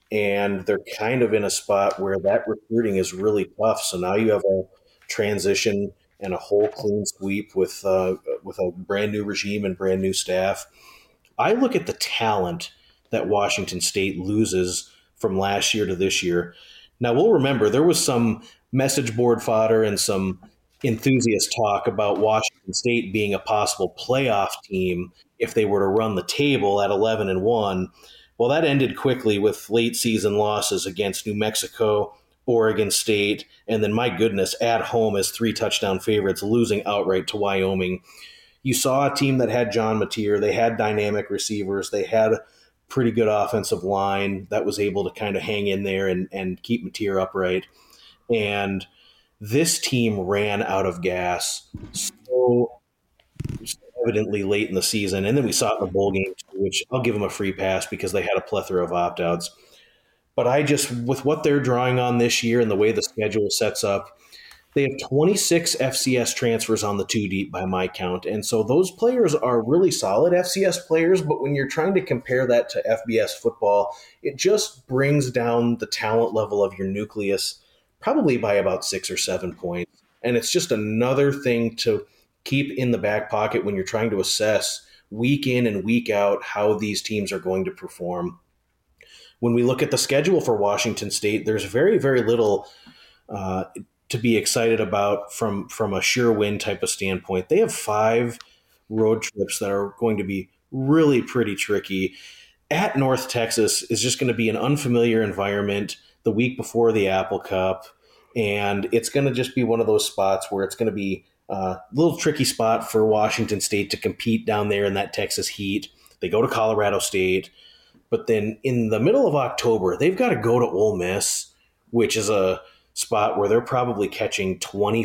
and they're kind of in a spot where that recruiting is really tough. So now you have a transition and a whole clean sweep with a brand new regime and brand new staff. I look at the talent that Washington State loses from last year to this year. Now, we'll remember there was some message board fodder and some enthusiast talk about Washington State being a possible playoff team if they were to run the table at 11-1. Well, that ended quickly with late season losses against New Mexico, Oregon State, and then, my goodness, at home as 3 touchdown favorites, losing outright to Wyoming. You saw a team that had John Mateer. They had dynamic receivers. They had a pretty good offensive line that was able to kind of hang in there and keep Mateer upright. And this team ran out of gas so evidently late in the season. And then we saw it in the bowl game, too, which I'll give them a free pass because they had a plethora of opt-outs. But with what they're drawing on this year and the way the schedule sets up, they have 26 FCS transfers on the 2 deep by my count. And so those players are really solid FCS players, but when you're trying to compare that to FBS football, it just brings down the talent level of your nucleus probably by about 6 or 7 points. And it's just another thing to keep in the back pocket when you're trying to assess week in and week out how these teams are going to perform. When we look at the schedule for Washington State, there's very, very little to be excited about from a sure win type of standpoint. They have 5 road trips that are going to be really pretty tricky. at North Texas is just going to be an unfamiliar environment the week before the Apple Cup. And it's going to just be one of those spots where it's going to be a little tricky spot for Washington State to compete down there in that Texas heat. They go to Colorado State. But then in the middle of October, they've got to go to Ole Miss, which is a spot where they're probably catching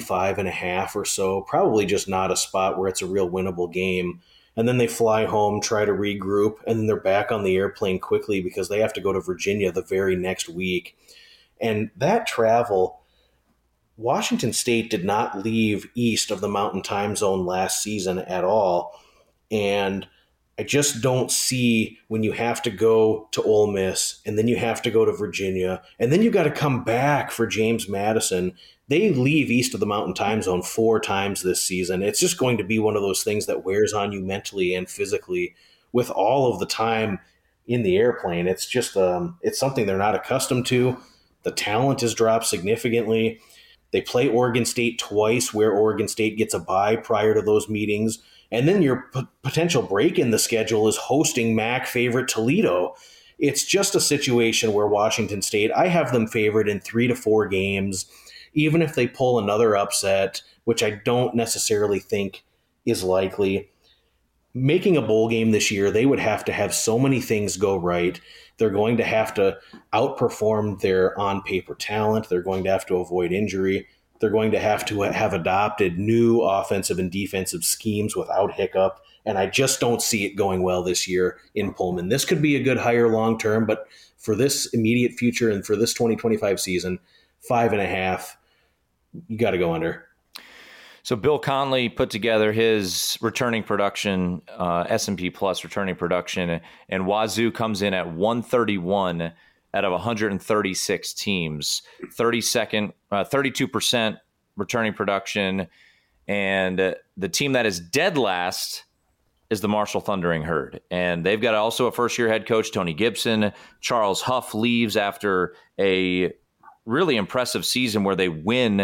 25.5 or so, probably just not a spot where it's a real winnable game. And then they fly home, try to regroup, and then they're back on the airplane quickly because they have to go to Virginia the very next week. And that travel, Washington State did not leave east of the Mountain Time Zone last season at all. And I just don't see when you have to go to Ole Miss and then you have to go to Virginia and then you got to come back for James Madison. They leave east of the Mountain Time Zone 4 times this season. It's just going to be one of those things that wears on you mentally and physically with all of the time in the airplane. It's just it's something they're not accustomed to. The talent has dropped significantly. They play Oregon State twice where Oregon State gets a bye prior to those meetings. And then your potential break in the schedule is hosting MAC favorite Toledo. It's just a situation where Washington State, I have them favored in 3 to 4 games, even if they pull another upset, which I don't necessarily think is likely. Making a bowl game this year, they would have to have so many things go right. They're going to have to outperform their on-paper talent. They're going to have to avoid injury. They're going to have adopted new offensive and defensive schemes without hiccup. And I just don't see it going well this year in Pullman. This could be a good hire long-term, but for this immediate future and for this 2025 season, 5.5, you got to go under. So Bill Conley put together his returning production, S&P Plus returning production, and Wazoo comes in at 131 out of 136 teams, 32% returning production. And the team that is dead last is the Marshall Thundering Herd. And they've got also a first-year head coach, Tony Gibson. Charles Huff leaves after a really impressive season where they win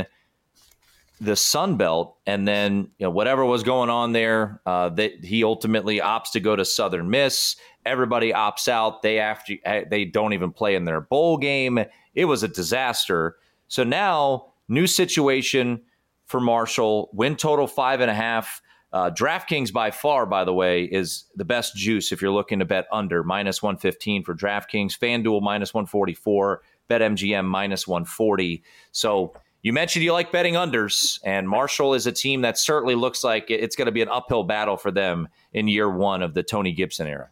the Sun Belt, and then whatever was going on there, he ultimately opts to go to Southern Miss. Everybody opts out. They don't even play in their bowl game. It was a disaster. So now, new situation for Marshall. Win total 5.5. DraftKings by far, by the way, is the best juice if you're looking to bet under. -115 for DraftKings. FanDuel -144. BetMGM -140. So you mentioned you like betting unders, and Marshall is a team that certainly looks like it's going to be an uphill battle for them in year one of the Tony Gibson era.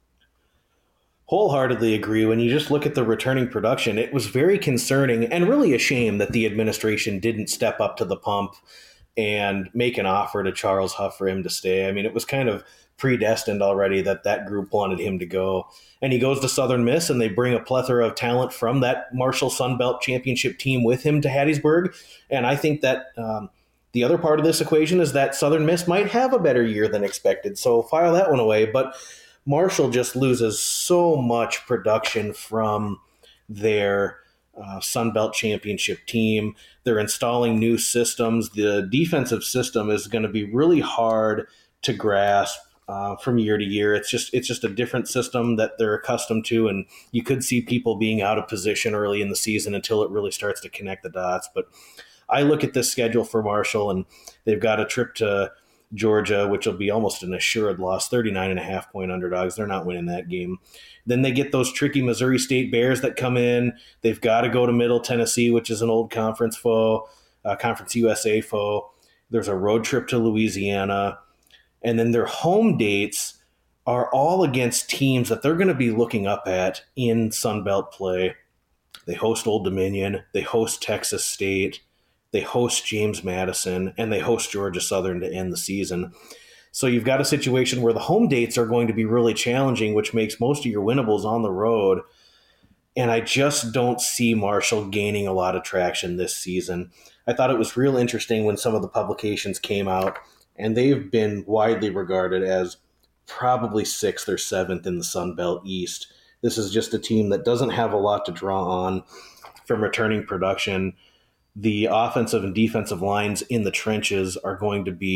Wholeheartedly agree. When you just look at the returning production, it was very concerning and really a shame that the administration didn't step up to the pump and make an offer to Charles Huff for him to stay. I mean, it was kind of predestined already that group wanted him to go. And he goes to Southern Miss, and they bring a plethora of talent from that Marshall Sun Belt Championship team with him to Hattiesburg. And I think that the other part of this equation is that Southern Miss might have a better year than expected. So file that one away. But Marshall just loses so much production from their Sun Belt Championship team. They're installing new systems. The defensive system is going to be really hard to grasp from year to year. It's just a different system that they're accustomed to, and you could see people being out of position early in the season until it really starts to connect the dots. But I look at this schedule for Marshall, and they've got a trip to Georgia, which will be almost an assured loss, 39.5-point underdogs. They're not winning that game. Then they get those tricky Missouri State Bears that come in. They've got to go to Middle Tennessee, which is an old conference foe, Conference USA foe. There's a road trip to Louisiana. And then their home dates are all against teams that they're going to be looking up at in Sun Belt play. They host Old Dominion. They host Texas State. They host James Madison. And they host Georgia Southern to end the season. So you've got a situation where the home dates are going to be really challenging, which makes most of your winnables on the road. And I just don't see Marshall gaining a lot of traction this season. I thought it was real interesting when some of the publications came out, and they've been widely regarded as probably 6th or 7th in the Sun Belt East. This is just a team that doesn't have a lot to draw on from returning production. The offensive and defensive lines in the trenches are going to be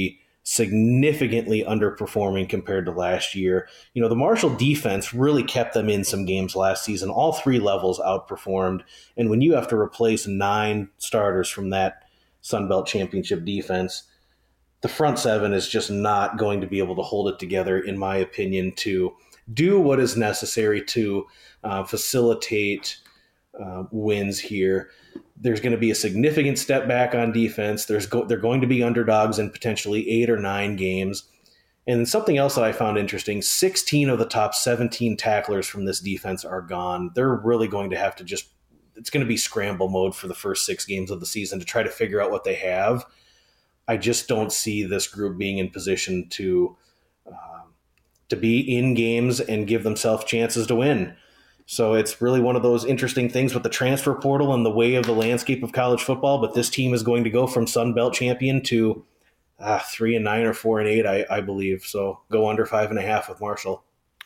significantly underperforming compared to last year. The Marshall defense really kept them in some games last season. All three levels outperformed. And when you have to replace 9 starters from that Sun Belt Championship defense, the front seven is just not going to be able to hold it together, in my opinion, to do what is necessary to facilitate wins here. There's going to be a significant step back on defense. They're going to be underdogs in potentially 8 or 9 games. And something else that I found interesting, 16 of the top 17 tacklers from this defense are gone. They're really going to have to it's going to be scramble mode for the first 6 games of the season to try to figure out what they have. I just don't see this group being in position to be in games and give themselves chances to win. So it's really one of those interesting things with the transfer portal and the way of the landscape of college football. But this team is going to go from Sun Belt champion to 3-9 or 4-8, I believe. So go under 5.5 with Marshall.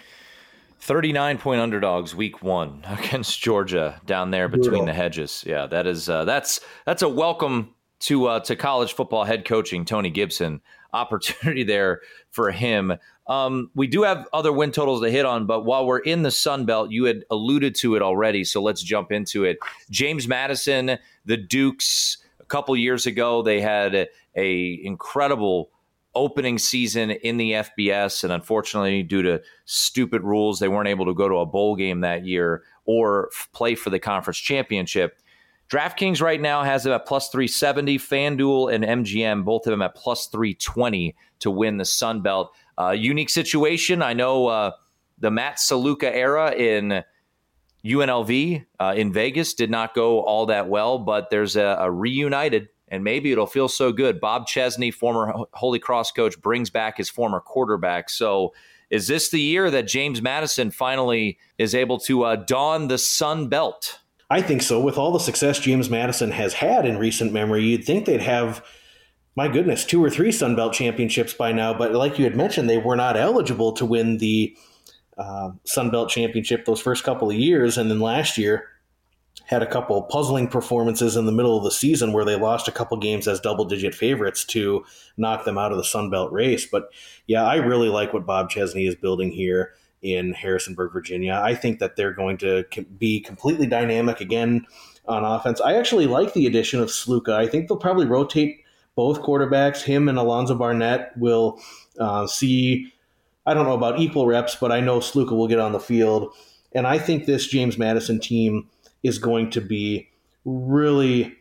39-point underdogs week 1 against Georgia down there between the hedges. Yeah, that is that's a welcome to college football head coaching, Tony Gibson. Opportunity there for him. We do have other win totals to hit on, but while we're in the Sun Belt, you had alluded to it already, so let's jump into it. James Madison, the Dukes, a couple years ago, they had a incredible opening season in the FBS, and unfortunately, due to stupid rules, they weren't able to go to a bowl game that year or play for the conference championship. DraftKings right now has them at plus 370. FanDuel and MGM, both of them at plus 320 to win the Sun Belt. Unique situation. I know the Matt Saluka era in UNLV in Vegas did not go all that well, but there's a reunited, and maybe it'll feel so good. Bob Chesney, former Holy Cross coach, brings back his former quarterback. So is this the year that James Madison finally is able to don the Sun Belt? I think so. With all the success James Madison has had in recent memory, you'd think they'd have, my goodness, 2 or 3 Sun Belt championships by now. But like you had mentioned, they were not eligible to win the Sun Belt championship those first couple of years. And then last year had a couple puzzling performances in the middle of the season where they lost a couple games as double-digit favorites to knock them out of the Sun Belt race. But yeah, I really like what Bob Chesney is building here in Harrisonburg, Virginia. I think that they're going to be completely dynamic again on offense. I actually like the addition of Sluka. I think they'll probably rotate both quarterbacks. Him and Alonzo Barnett will see, I don't know about equal reps, but I know Sluka will get on the field. And I think this James Madison team is going to be really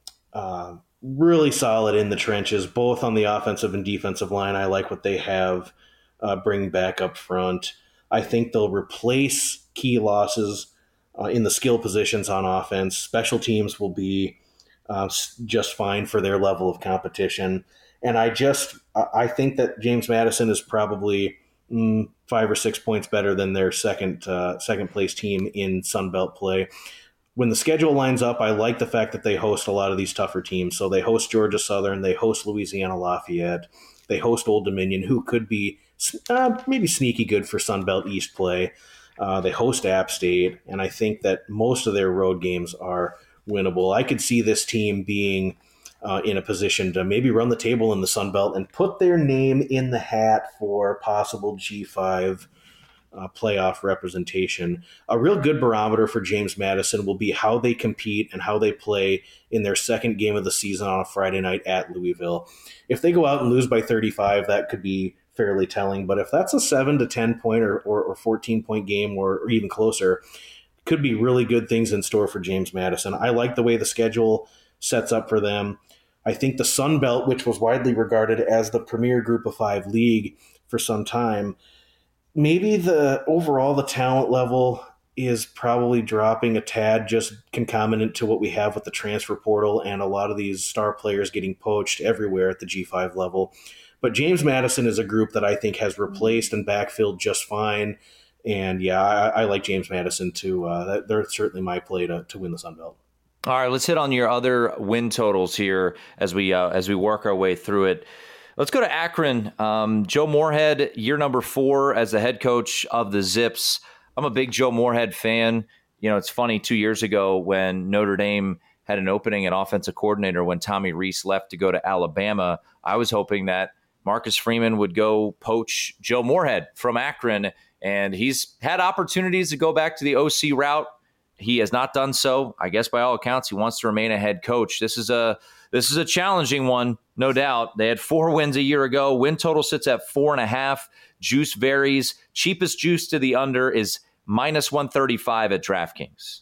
solid in the trenches, both on the offensive and defensive line. I like what they have bring back up front. I think they'll replace key losses in the skill positions on offense. Special teams will be just fine for their level of competition. And I think that James Madison is probably 5 or 6 points better than their second place team in Sun Belt play. When the schedule lines up, I like the fact that they host a lot of these tougher teams. So they host Georgia Southern, they host Louisiana Lafayette, they host Old Dominion, who could be maybe sneaky good for Sun Belt East play. They host App State, and I think that most of their road games are winnable. I could see this team being in a position to maybe run the table in the Sun Belt and put their name in the hat for possible G5 playoff representation. A real good barometer for James Madison will be how they compete and how they play in their second game of the season on a Friday night at Louisville. If they go out and lose by 35, that could be fairly telling. But if that's a 7 to 10 point or 14 point game or even closer, could be really good things in store for James Madison. I like the way the schedule sets up for them. I think the Sun Belt, which was widely regarded as the premier Group of 5 league for some time, maybe the talent level is probably dropping a tad, just concomitant to what we have with the transfer portal and a lot of these star players getting poached everywhere at the G5 level. But James Madison is a group that I think has replaced and backfilled just fine. And yeah, I like James Madison too. They're certainly my play to win the Sun Belt. All right, let's hit on your other win totals here as we work our way through it. Let's go to Akron. Joe Moorhead, year number 4 as the head coach of the Zips. I'm a big Joe Moorhead fan. You know, it's funny, 2 years ago when Notre Dame had an opening at offensive coordinator when Tommy Rees left to go to Alabama, I was hoping that Marcus Freeman would go poach Joe Moorhead from Akron, and he's had opportunities to go back to the OC route. He has not done so. I guess by all accounts, he wants to remain a head coach. This is a challenging one, no doubt. They had 4 wins a year ago. Win total sits at 4.5. Juice varies. Cheapest juice to the under is -135 at DraftKings.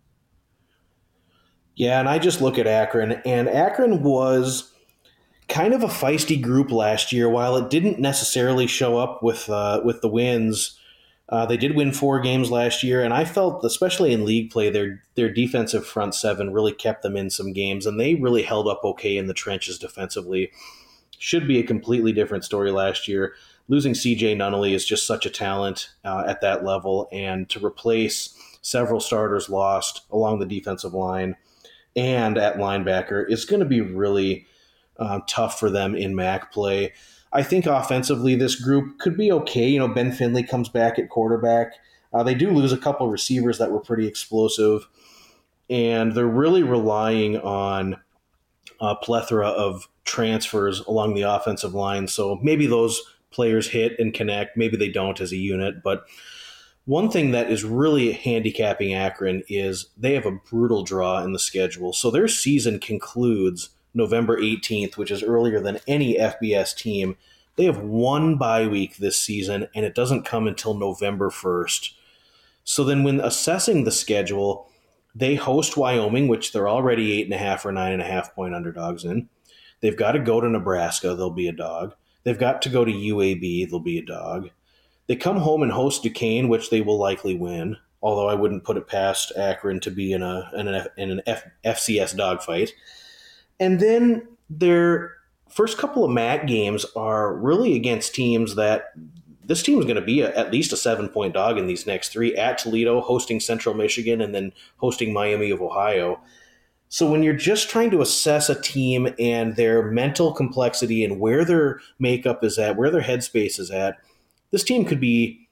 Yeah, and I just look at Akron, and Akron was kind of a feisty group last year. While it didn't necessarily show up with the wins, they did win 4 games last year, and I felt, especially in league play, their defensive front seven really kept them in some games, and they really held up okay in the trenches defensively. Should be a completely different story last year. Losing CJ Nunnally is just such a talent at that level, and to replace several starters lost along the defensive line and at linebacker is going to be really tough for them in MAC play. I think offensively this group could be okay. Ben Finley comes back at quarterback. They do lose a couple receivers that were pretty explosive, and they're really relying on a plethora of transfers along the offensive line. So maybe those players hit and connect. Maybe they don't as a unit. But one thing that is really handicapping Akron is they have a brutal draw in the schedule. So their season concludes November 18th, which is earlier than any FBS team. They have 1 bye week this season, and it doesn't come until November 1st. So then when assessing the schedule, they host Wyoming, which they're already 8.5 or 9.5 point underdogs in. They've got to go to Nebraska. They'll be a dog. They've got to go to UAB. They'll be a dog. They come home and host Duquesne, which they will likely win, although I wouldn't put it past Akron to be in an FCS dogfight. And then their first couple of MAC games are really against teams that this team is going to be at least a 7-point dog in these next 3, at Toledo, hosting Central Michigan, and then hosting Miami of Ohio. So when you're just trying to assess a team and their mental complexity and where their makeup is at, where their headspace is at, this team could be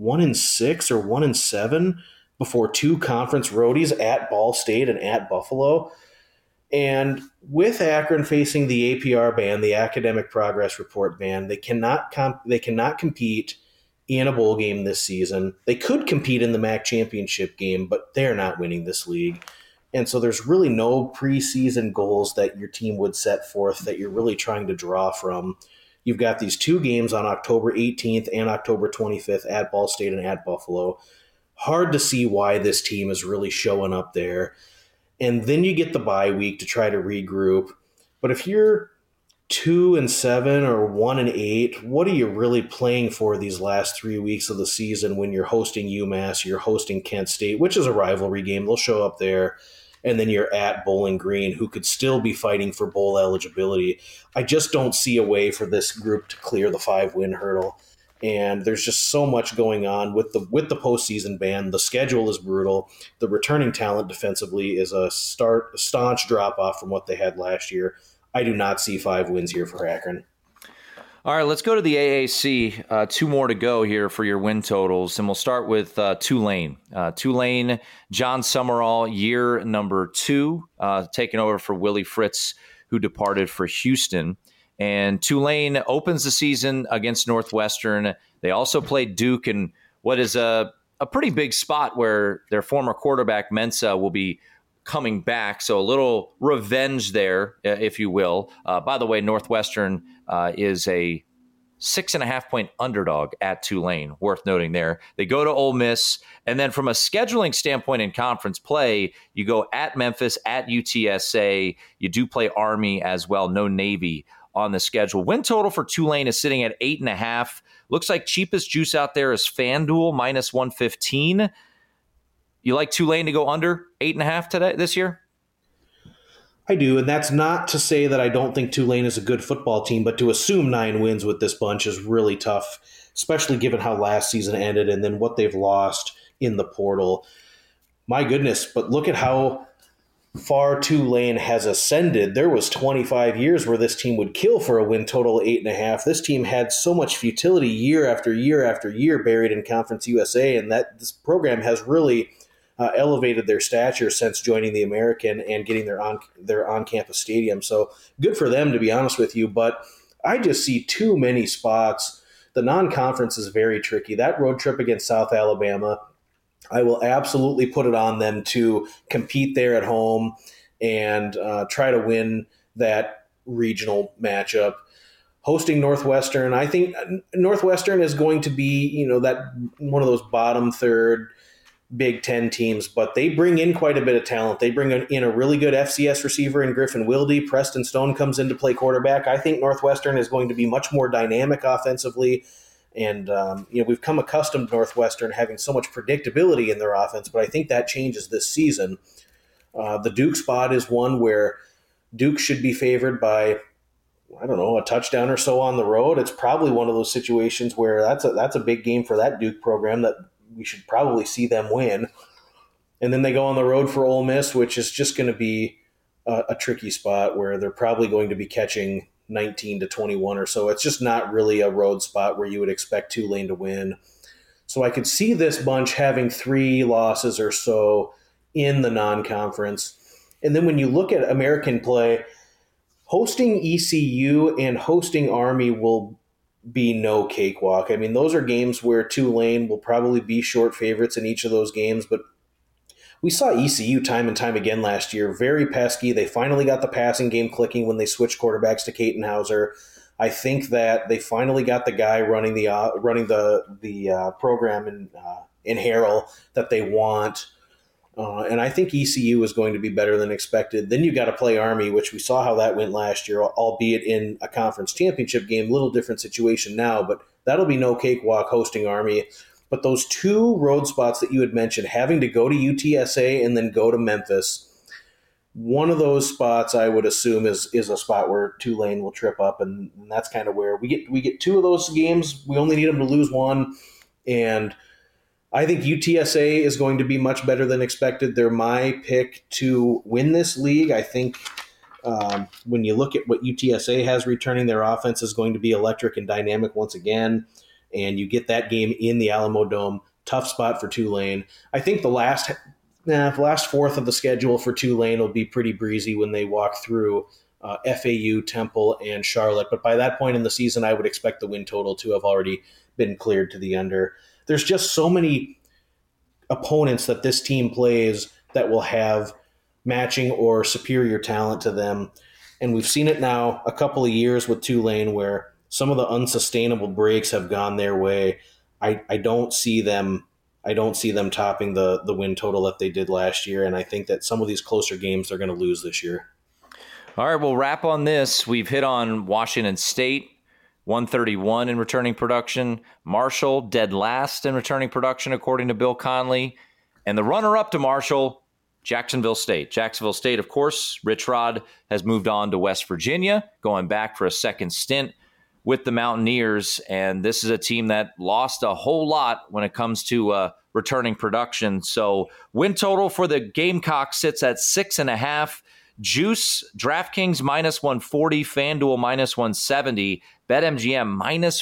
1-6 or 1-7 before 2 conference roadies at Ball State and at Buffalo. And with Akron facing the APR ban, the Academic Progress Report ban, they cannot compete in a bowl game this season. They could compete in the MAC championship game, but they're not winning this league. And so there's really no preseason goals that your team would set forth that you're really trying to draw from. You've got these 2 games on October 18th and October 25th at Ball State and at Buffalo. Hard to see why this team is really showing up there. And then you get the bye week to try to regroup. But if you're 2-7 or 1-8, what are you really playing for these last 3 weeks of the season when you're hosting UMass, you're hosting Kent State, which is a rivalry game. They'll show up there. And then you're at Bowling Green, who could still be fighting for bowl eligibility. I just don't see a way for this group to clear the 5-win hurdle. And there's just so much going on with the postseason ban. The schedule is brutal. The returning talent defensively is a staunch drop-off from what they had last year. I do not see 5 wins here for Akron. All right, let's go to the AAC. 2 more to go here for your win totals, and we'll start with Tulane. Tulane, John Summerall, year number 2, taking over for Willie Fritz, who departed for Houston. And Tulane opens the season against Northwestern. They also played Duke in what is a pretty big spot where their former quarterback, Mensah, will be coming back. So a little revenge there, if you will. By the way, Northwestern is a 6.5 point underdog at Tulane, worth noting there. They go to Ole Miss, and then from a scheduling standpoint in conference play, you go at Memphis, at UTSA. You do play Army as well, no Navy on the schedule. Win total for Tulane is sitting at 8.5. Looks like cheapest juice out there is FanDuel, -115. You like Tulane to go under 8.5 this year? I do, and that's not to say that I don't think Tulane is a good football team, but to assume 9 wins with this bunch is really tough, especially given how last season ended and then what they've lost in the portal. My goodness, but look at how far Tulane has ascended. There was 25 years where this team would kill for a win total of 8.5. This team had so much futility year after year after year buried in Conference USA, and that this program has really elevated their stature since joining the American and getting their on-campus stadium. So good for them, to be honest with you. But I just see too many spots. The non-conference is very tricky. That road trip against South Alabama, I will absolutely put it on them to compete there at home and try to win that regional matchup. Hosting Northwestern, I think Northwestern is going to be, that one of those bottom third Big Ten teams, but they bring in quite a bit of talent. They bring in a really good FCS receiver in Griffin Wilde. Preston Stone comes in to play quarterback. I think Northwestern is going to be much more dynamic offensively. And, we've come accustomed to Northwestern having so much predictability in their offense, but I think that changes this season. The Duke spot is one where Duke should be favored by, a touchdown or so on the road. It's probably one of those situations where that's a big game for that Duke program that we should probably see them win. And then they go on the road for Ole Miss, which is just going to be a tricky spot where they're probably going to be catching 19 to 21 or so. It's just not really a road spot where you would expect Tulane to win. So I could see this bunch having 3 losses or so in the non-conference. And then when you look at American play, hosting ECU and hosting Army will be no cakewalk. I mean, those are games where Tulane will probably be short favorites in each of those games, but we saw ECU time and time again last year, very pesky. They finally got the passing game clicking when they switched quarterbacks to Katenhauser. I think that they finally got the guy running the program in Harrell that they want. And I think ECU is going to be better than expected. Then you got to play Army, which we saw how that went last year, albeit in a conference championship game. Little different situation now, but that'll be no cakewalk hosting Army. But those 2 road spots that you had mentioned, having to go to UTSA and then go to Memphis, one of those spots I would assume is a spot where Tulane will trip up, and that's kind of where we get 2 of those games. We only need them to lose 1, and I think UTSA is going to be much better than expected. They're my pick to win this league. I think when you look at what UTSA has returning, their offense is going to be electric and dynamic once again. And you get that game in the Alamo Dome. Tough spot for Tulane. I think the last fourth of the schedule for Tulane will be pretty breezy when they walk through FAU, Temple, and Charlotte. But by that point in the season, I would expect the win total to have already been cleared to the under. There's just so many opponents that this team plays that will have matching or superior talent to them. And we've seen it now a couple of years with Tulane where some of the unsustainable breaks have gone their way. I don't see them topping the win total that they did last year. And I think that some of these closer games they're going to lose this year. All right, we'll wrap on this. We've hit on Washington State, 131 in returning production. Marshall, dead last in returning production, according to Bill Conley. And the runner-up to Marshall, Jacksonville State. Jacksonville State, of course, Rich Rod has moved on to West Virginia, going back for a second stint with the Mountaineers. And this is a team that lost a whole lot when it comes to returning production. So win total for the Gamecocks sits at 6.5. Juice, DraftKings minus 140, FanDuel minus 170, BetMGM minus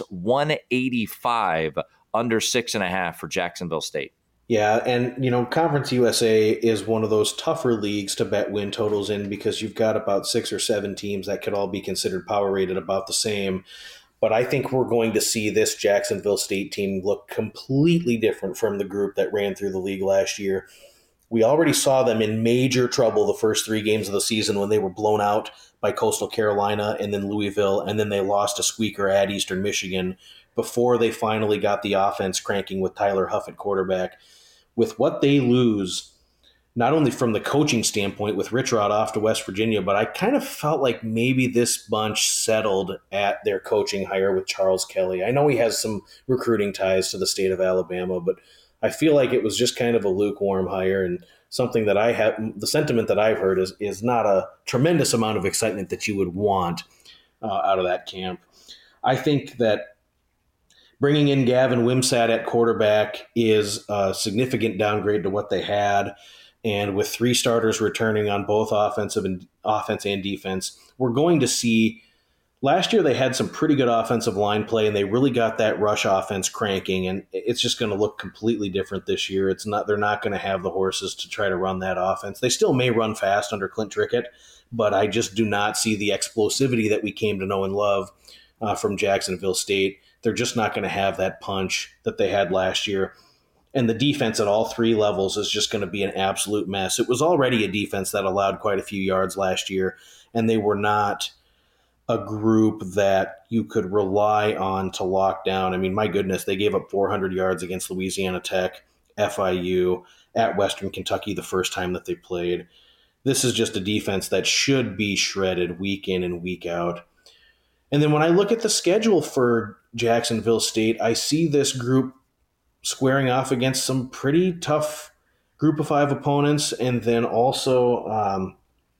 185, under 6.5 for Jacksonville State. Yeah, and Conference USA is one of those tougher leagues to bet win totals in because you've got about 6 or 7 teams that could all be considered power rated about the same. But I think we're going to see this Jacksonville State team look completely different from the group that ran through the league last year. We already saw them in major trouble the first 3 games of the season when they were blown out by Coastal Carolina and then Louisville, and then they lost a squeaker at Eastern Michigan before they finally got the offense cranking with Tyler Huff at quarterback. With what they lose, not only from the coaching standpoint with Rich Rod off to West Virginia, but I kind of felt like maybe this bunch settled at their coaching hire with Charles Kelly. I know he has some recruiting ties to the state of Alabama, but I feel like it was just kind of a lukewarm hire, and something that the sentiment that I've heard is not a tremendous amount of excitement that you would want out of that camp. I think that bringing in Gavin Wimsatt at quarterback is a significant downgrade to what they had. And with 3 starters returning on both offense and defense, we're going to see. Last year they had some pretty good offensive line play, and they really got that rush offense cranking. And it's just going to look completely different this year. They're not going to have the horses to try to run that offense. They still may run fast under Clint Trickett, but I just do not see the explosivity that we came to know and love from Jacksonville State. They're just not going to have that punch that they had last year. And the defense at all three levels is just going to be an absolute mess. It was already a defense that allowed quite a few yards last year, and they were not a group that you could rely on to lock down. I mean, my goodness, they gave up 400 yards against Louisiana Tech, FIU, at Western Kentucky the first time that they played. This is just a defense that should be shredded week in and week out. And then when I look at the schedule for Jacksonville State, I see this group squaring off against some pretty tough group of five opponents, and then also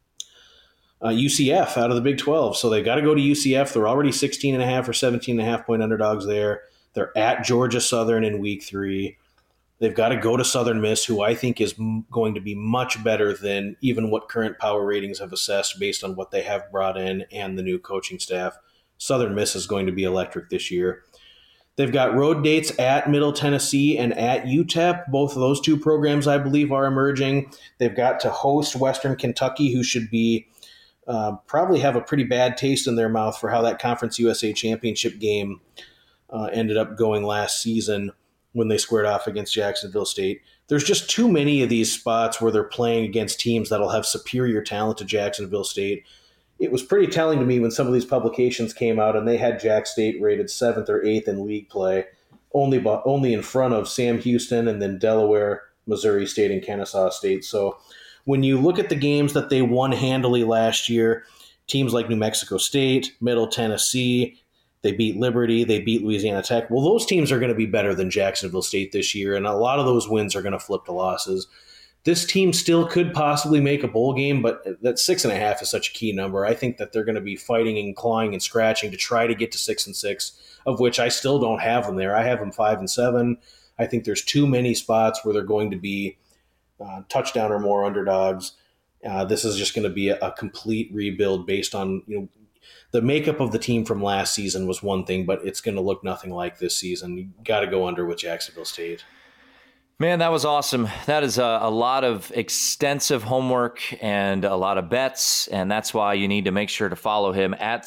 UCF out of the Big 12. So they got to go to UCF. They're already 16.5 or 17.5 point underdogs there. They're at Georgia Southern in week 3. They've got to go to Southern Miss, who I think is going to be much better than even what current power ratings have assessed based on what they have brought in and the new coaching staff. Southern Miss is going to be electric this year. They've got road dates at Middle Tennessee and at UTEP. Both of those two programs, I believe, are emerging. They've got to host Western Kentucky, who should be probably have a pretty bad taste in their mouth for how that Conference USA championship game ended up going last season when they squared off against Jacksonville State. There's just too many of these spots where they're playing against teams that'll have superior talent to Jacksonville State. It was pretty telling to me when some of these publications came out and they had Jack State rated 7th or 8th in league play, only in front of Sam Houston and then Delaware, Missouri State, and Kennesaw State. So when you look at the games that they won handily last year, teams like New Mexico State, Middle Tennessee, they beat Liberty, they beat Louisiana Tech. Well, those teams are going to be better than Jacksonville State this year, and a lot of those wins are going to flip to losses. This team still could possibly make a bowl game, but that 6.5 is such a key number. I think that they're going to be fighting and clawing and scratching to try to get to 6-6, of which I still don't have them there. I have them 5-7. I think there's too many spots where they're going to be touchdown or more underdogs. This is just going to be a complete rebuild based on, the makeup of the team from last season was one thing, but it's going to look nothing like this season. You got to go under with Jacksonville State. Man, that was awesome. That is a lot of extensive homework and a lot of bets, and that's why you need to make sure to follow him at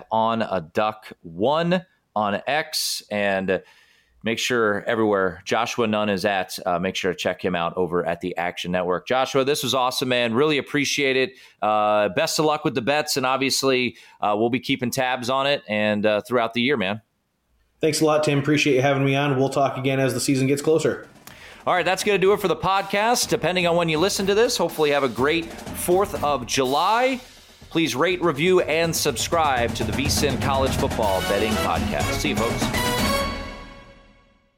StepOnADuck1 on X, and make sure everywhere Joshua Nunn is at, make sure to check him out over at the Action Network. Joshua, this was awesome, man. Really appreciate it. Best of luck with the bets, and obviously we'll be keeping tabs on it and throughout the year, man. Thanks a lot, Tim. Appreciate you having me on. We'll talk again as the season gets closer. All right, that's going to do it for the podcast. Depending on when you listen to this, hopefully you have a great 4th of July. Please rate, review, and subscribe to the VSiN College Football Betting Podcast. See you, folks.